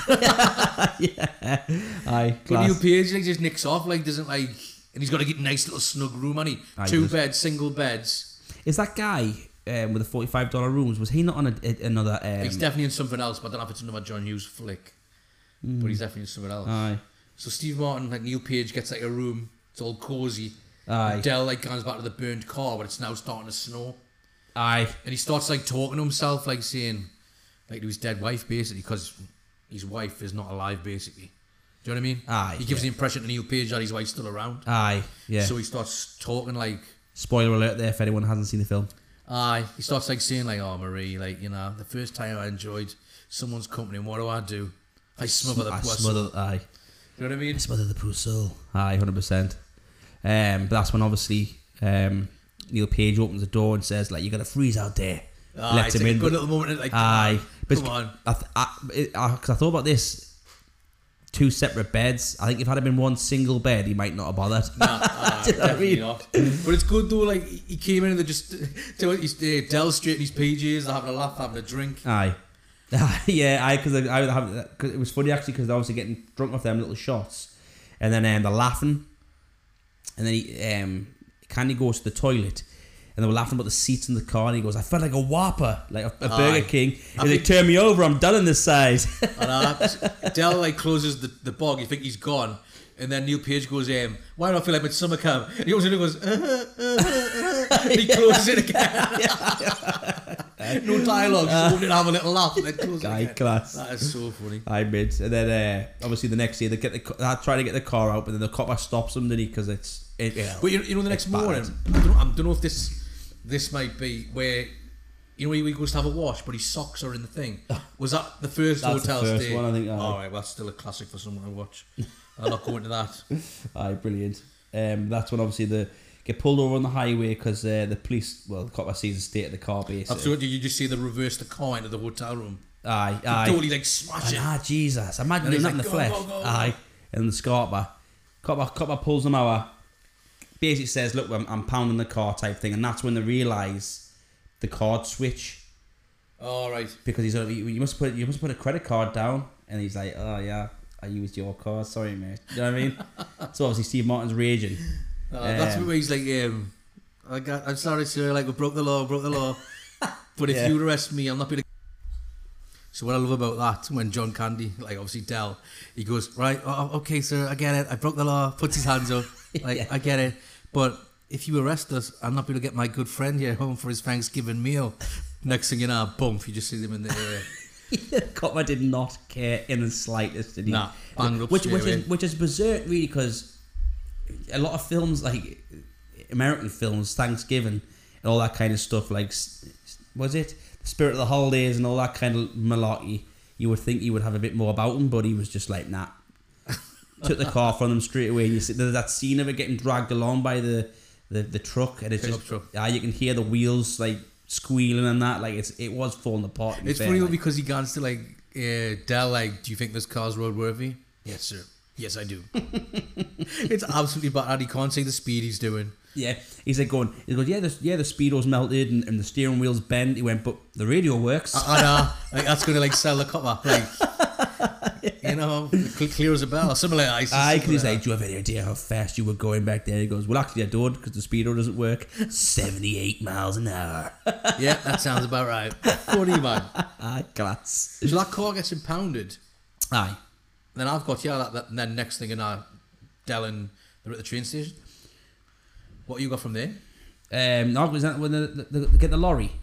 Yeah. Aye, but Neil Page like, just nicks off, like, doesn't like, and he's got a nice little snug room, hasn't he? Aye, Two beds, single beds. Is that guy with the $45 rooms, was he not on another... he's definitely in something else, but I don't know if it's another John Hughes flick. But he's definitely in something else. Aye. So Steve Martin, like Neil Page, gets like a room, it's all cosy. Aye. Dell like comes back to the burnt car, but it's now starting to snow. Aye. And he starts like talking to himself, like saying, like to his dead wife, basically, because his wife is not alive, basically. Do you know what I mean? Aye. He gives the impression to Neil Page that his wife's still around. Aye. Yeah. So he starts talking like... Spoiler alert there if anyone hasn't seen the film. Aye. He starts like saying like, oh Marie, like, you know, the first time I enjoyed someone's company, what do? I smother the pussy. Aye. You know what I mean? I smother the pussy. Aye, 100%. But that's when obviously Neil Page opens the door and says like, you got to freeze out there. Lets him in. Good little moment. Like, aye. Come on. Because I thought about this. 2 separate beds. I think if it had been one single bed, he might not have bothered. Definitely not. But it's good though. Like he came in and they just Dell straight in his PJs. They're having a laugh, having a drink. Aye. Yeah, because it was funny actually, because they're obviously getting drunk off them little shots, and then they're laughing, and then Candy goes to the toilet, and they were laughing about the seats in the car, and he goes, I felt like a Whopper, like a Burger King, and they turn me over, I'm done on this side. And Dell like closes the bog, you think he's gone, and then Neil Page goes, why do I feel like it's summer camp? And he goes in and goes, and he closes it again. No dialogue, just open it, have a little laugh, and then close it again. Class. That is so funny. I mid. And then obviously the next day they try to get the car out, but then the copper stops them, didn't he? Because But you know the next morning, I don't know if this might be where, you know, he goes to have a wash, but his socks are in the thing. Was that the first hotel the first stay? one, I think. Alright, well that's still a classic for someone to watch. I'll not go into that. Aye, brilliant. That's when obviously they get pulled over on the highway because the police, the copper sees the state of the car basically. Absolutely, you just see them reverse the car into the hotel room. Aye. Totally like smash it. Jesus. Imagine doing that in the flesh. Go. Aye. And the scarper. Copper pulls them over. Basically says, look, I'm pounding the car type thing, and that's when they realise the card switch. Alright. Because he's like, you must put a credit card down, and he's like, oh yeah, I used your card, sorry mate. You know what I mean? So obviously Steve Martin's raging. That's where he's like, I'm sorry sir, like we broke the law. But if you arrest me, I'm not going to. So what I love about that, when John Candy, like obviously Dell, he goes, right, okay sir, I get it, I broke the law, puts his hands up, like I get it, but if you arrest us, I'm not going to get my good friend here home for his Thanksgiving meal. Next thing you know, bump, you just see them in the air. Copper did not care in the slightest, did he? Nah, banged up which is berserk really, because a lot of films, like American films, Thanksgiving and all that kind of stuff, like, was it Spirit of the Holidays and all that kind of malarkey, you would think he would have a bit more about him, but he was just like, nah. Took the car from them straight away. And you see there's that scene of it getting dragged along by the truck, and it's just truck. You can hear the wheels like squealing and that, like it was falling apart. It's funny because he gets to like Dell, like, do you think this car's roadworthy? Yes sir. Yes I do. It's absolutely bad. He can't say the speed he's doing. Yeah, he's like going. He goes, yeah, the speedo's melted and the steering wheel's bent. He went, but the radio works. I know. Like, that's going to like sell the copper. Like, you know, clear as a bell. Something like that. I can say, do you have any idea how fast you were going back there? He goes, well, actually, I don't because the speedo doesn't work. 78 miles an hour. Yeah, that sounds about right. Funny, man. Class. So that car gets impounded. Aye. Then I've got, and then next thing in our Dell and they're at the train station. What you got from there? No, was that when they get the lorry?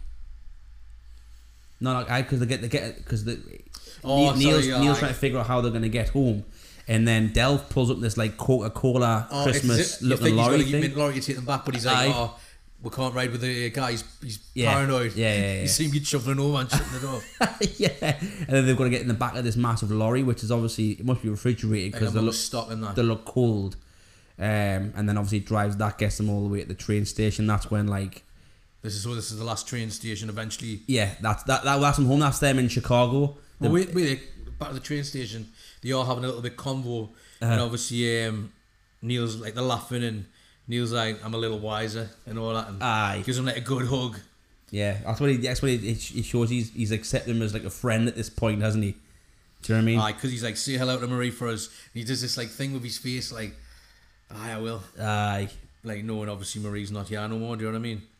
No, because they get because Neil's trying to figure out how they're going to get home, and then Delv pulls up this like Coca-Cola Christmas looking lorry thing. He's lorry to take them back, but he's like, we can't ride with the guy. He's paranoid. Yeah. You see him get shuffling over and shutting the door. Yeah, and then they've got to get in the back of this massive lorry, which is obviously it must be refrigerated because they look cold. And then obviously drives that, gets them all the way at the train station. That's when like this is the last train station eventually. Yeah, that's them home. That's them in Chicago. Well, wait, back at the train station, they are having a little bit convo, and obviously Neil's like they're laughing, and Neil's like, I'm a little wiser and all that, and gives him like a good hug. Yeah, that's what he shows. He's accepted him as like a friend at this point, hasn't he? Do you know what I mean? Aye, because he's like, say hello to Marie for us. And he does this like thing with his face, like, aye, I will. Aye. Like, knowing obviously Marie's not here no more, do you know what I mean?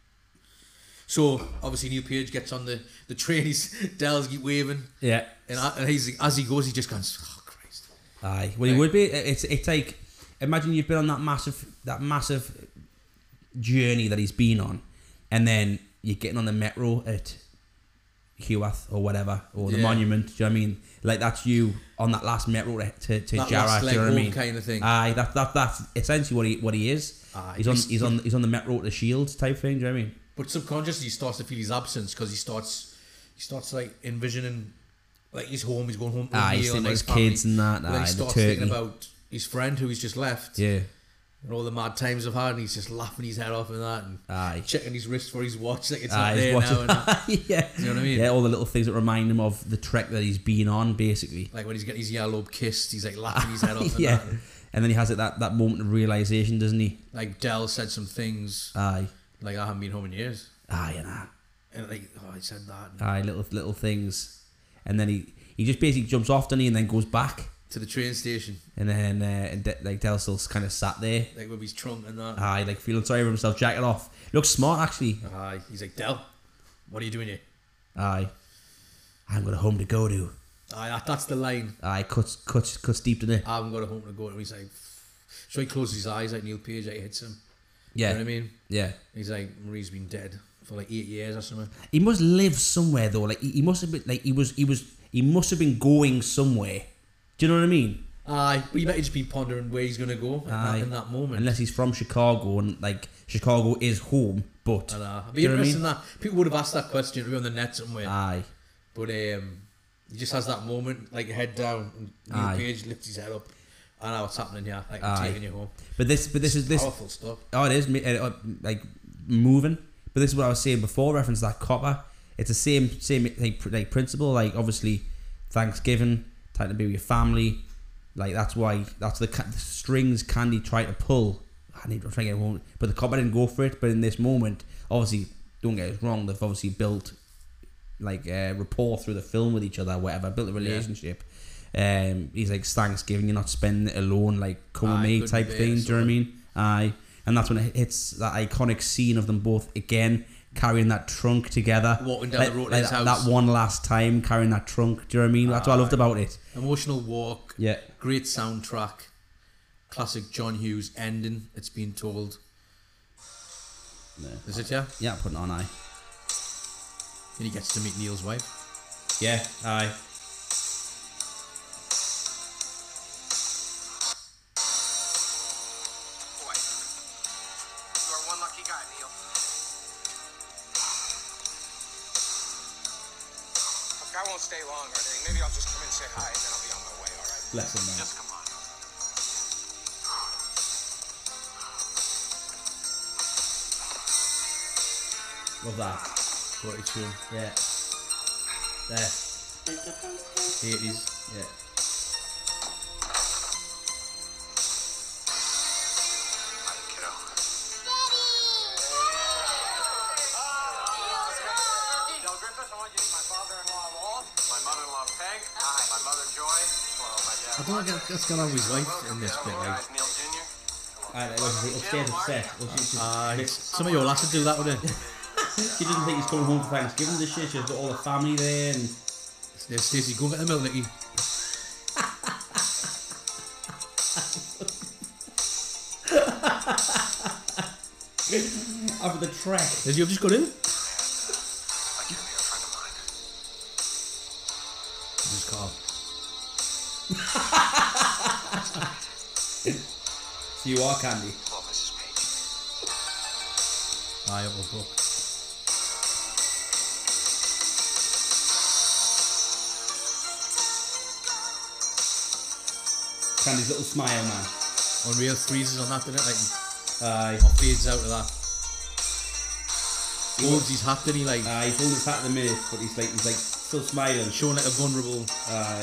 So, obviously Neil Page gets on the train, Dell's keep waving. Yeah. And he's, as he goes, he just goes, oh, Christ. Aye. Well, he would be. It's like, imagine you've been on that massive journey that he's been on, and then you're getting on the metro at Heworth or whatever, or the Monument, do you know what I mean? Like, that's you on that last metro to Jarrah, do you know what I mean? Kind of thing. Aye, that's essentially what he is. Aye. He's on the metro to Shield type thing, do you know what I mean? But subconsciously he starts to feel his absence because he starts like envisioning like he's home, he's going home to he's Neil and his family. kids and that. But then he starts thinking about his friend who he's just left. Yeah. And all the mad times I've had, and he's just laughing his head off and that, and checking his wrist for his watch, like it's not there now. And yeah, you know what I mean? Yeah, all the little things that remind him of the trek that he's been on, basically. Like when he's getting his earlobe kissed, he's like laughing his head off. And yeah, that. And then he has that moment of realization, doesn't he? Like Dell said some things. Aye. Like I haven't been home in years. Aye, and that. And like, oh, he said that. Aye, little things, and then he just basically jumps off, doesn't he, and then goes back to the train station, and then like Del still kind of sat there, like with his trunk and that. Aye, like feeling sorry for himself, jacking off. Looks smart actually. Aye, he's like, Del, what are you doing here? Aye, I haven't got a home to go to. Aye, that's the line. Aye, cuts deep in it. I haven't got a home to go to. He's like, so he closes his eyes like Neil Page, like hits him. Yeah, you know what I mean? Yeah. He's like, Marie's been dead for like 8 years or something. He must live somewhere though. Like he must have been like he must have been going somewhere. Do you know what I mean? Aye, but he might have just been pondering where he's going to go in that moment. Unless he's from Chicago and like Chicago is home, but... I'd be interested in that. People would have asked that question to be on the net somewhere. Aye. But he just has that moment, like head down, and Neil Page lifts his head up. I know what's happening here, like I'm taking you home. But this is powerful stuff. Oh, it is like moving. But this is what I was saying before, reference that copper. It's the same like principle. Like obviously, Thanksgiving, time to be with your family. Like that's the strings Candy tried to pull. I need to try to get home, but the copper didn't go for it. But in this moment, obviously, don't get us wrong. They've obviously built like a rapport through the film with each other, whatever. Built a relationship. He's like, Thanksgiving, you're not spending it alone, like come with me type thing. Do you know what I mean? Aye. And that's when it hits that iconic scene of them both again carrying that trunk together, walking down the road to his house. That one last time carrying that trunk. Do you know what I mean? That's what I loved about it. Emotional walk. Yeah. Great soundtrack. Classic John Hughes ending. It's been told. No. Is it? Yeah. Yeah, putting it on. Aye. And he gets to meet Neil's wife. Yeah. Aye. Stay long or anything. Maybe I'll just come in and say hi and then I'll be on my way, alright? Bless him, man. Just come on. Love that. What a tune. Yeah. There. 80s. Yeah. Hi, kiddo. Frank. Hi. My mother Joy. Well, my dad. I don't think that's gonna have his wife in this bit, like. Neil Jr. Upstairs upset. Some of your lads would do that, wouldn't it? She doesn't think he's coming home for Thanksgiving this year. She's got all the family there and... There's Stacey, go get the milk, Nicky. After the trek. Has you just got in? Like you're a friend of mine. Just Carl. So you are Candy. Well, Mrs. Page. Aye, up the book. Candy's little smile, man. Unreal freezes on that, didn't it? Like, Aye. or fades out of that. He holds his hat, didn't he? Like, He's holding his hat at the minute, but he's like still smiling. showing like a vulnerable. Aye.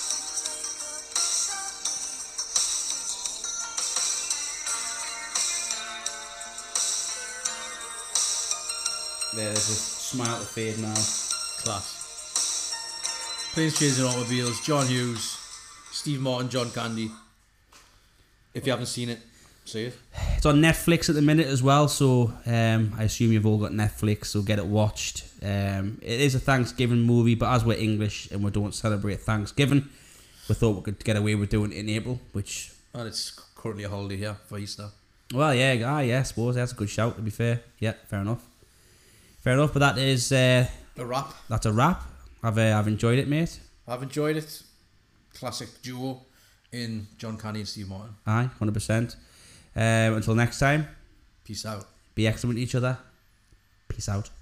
There's a smile to fade now. Class. Planes, Trains and Automobiles, John Hughes, Steve Martin, John Candy. If you haven't seen it, see it. It's on Netflix at the minute as well, so I assume you've all got Netflix, so get it watched. It is a Thanksgiving movie, but as we're English and we don't celebrate Thanksgiving, we thought we could get away with doing it in April, which... And it's currently a holiday here for Easter. Well, yeah, I suppose that's a good shout, to be fair. Yeah, fair enough. Fair enough, but that is... A wrap. That's a wrap. I've enjoyed it, mate. I've enjoyed it. Classic duo in John Candy and Steve Martin. Aye, 100%. Until next time, Peace out. be excellent with each other. Peace out.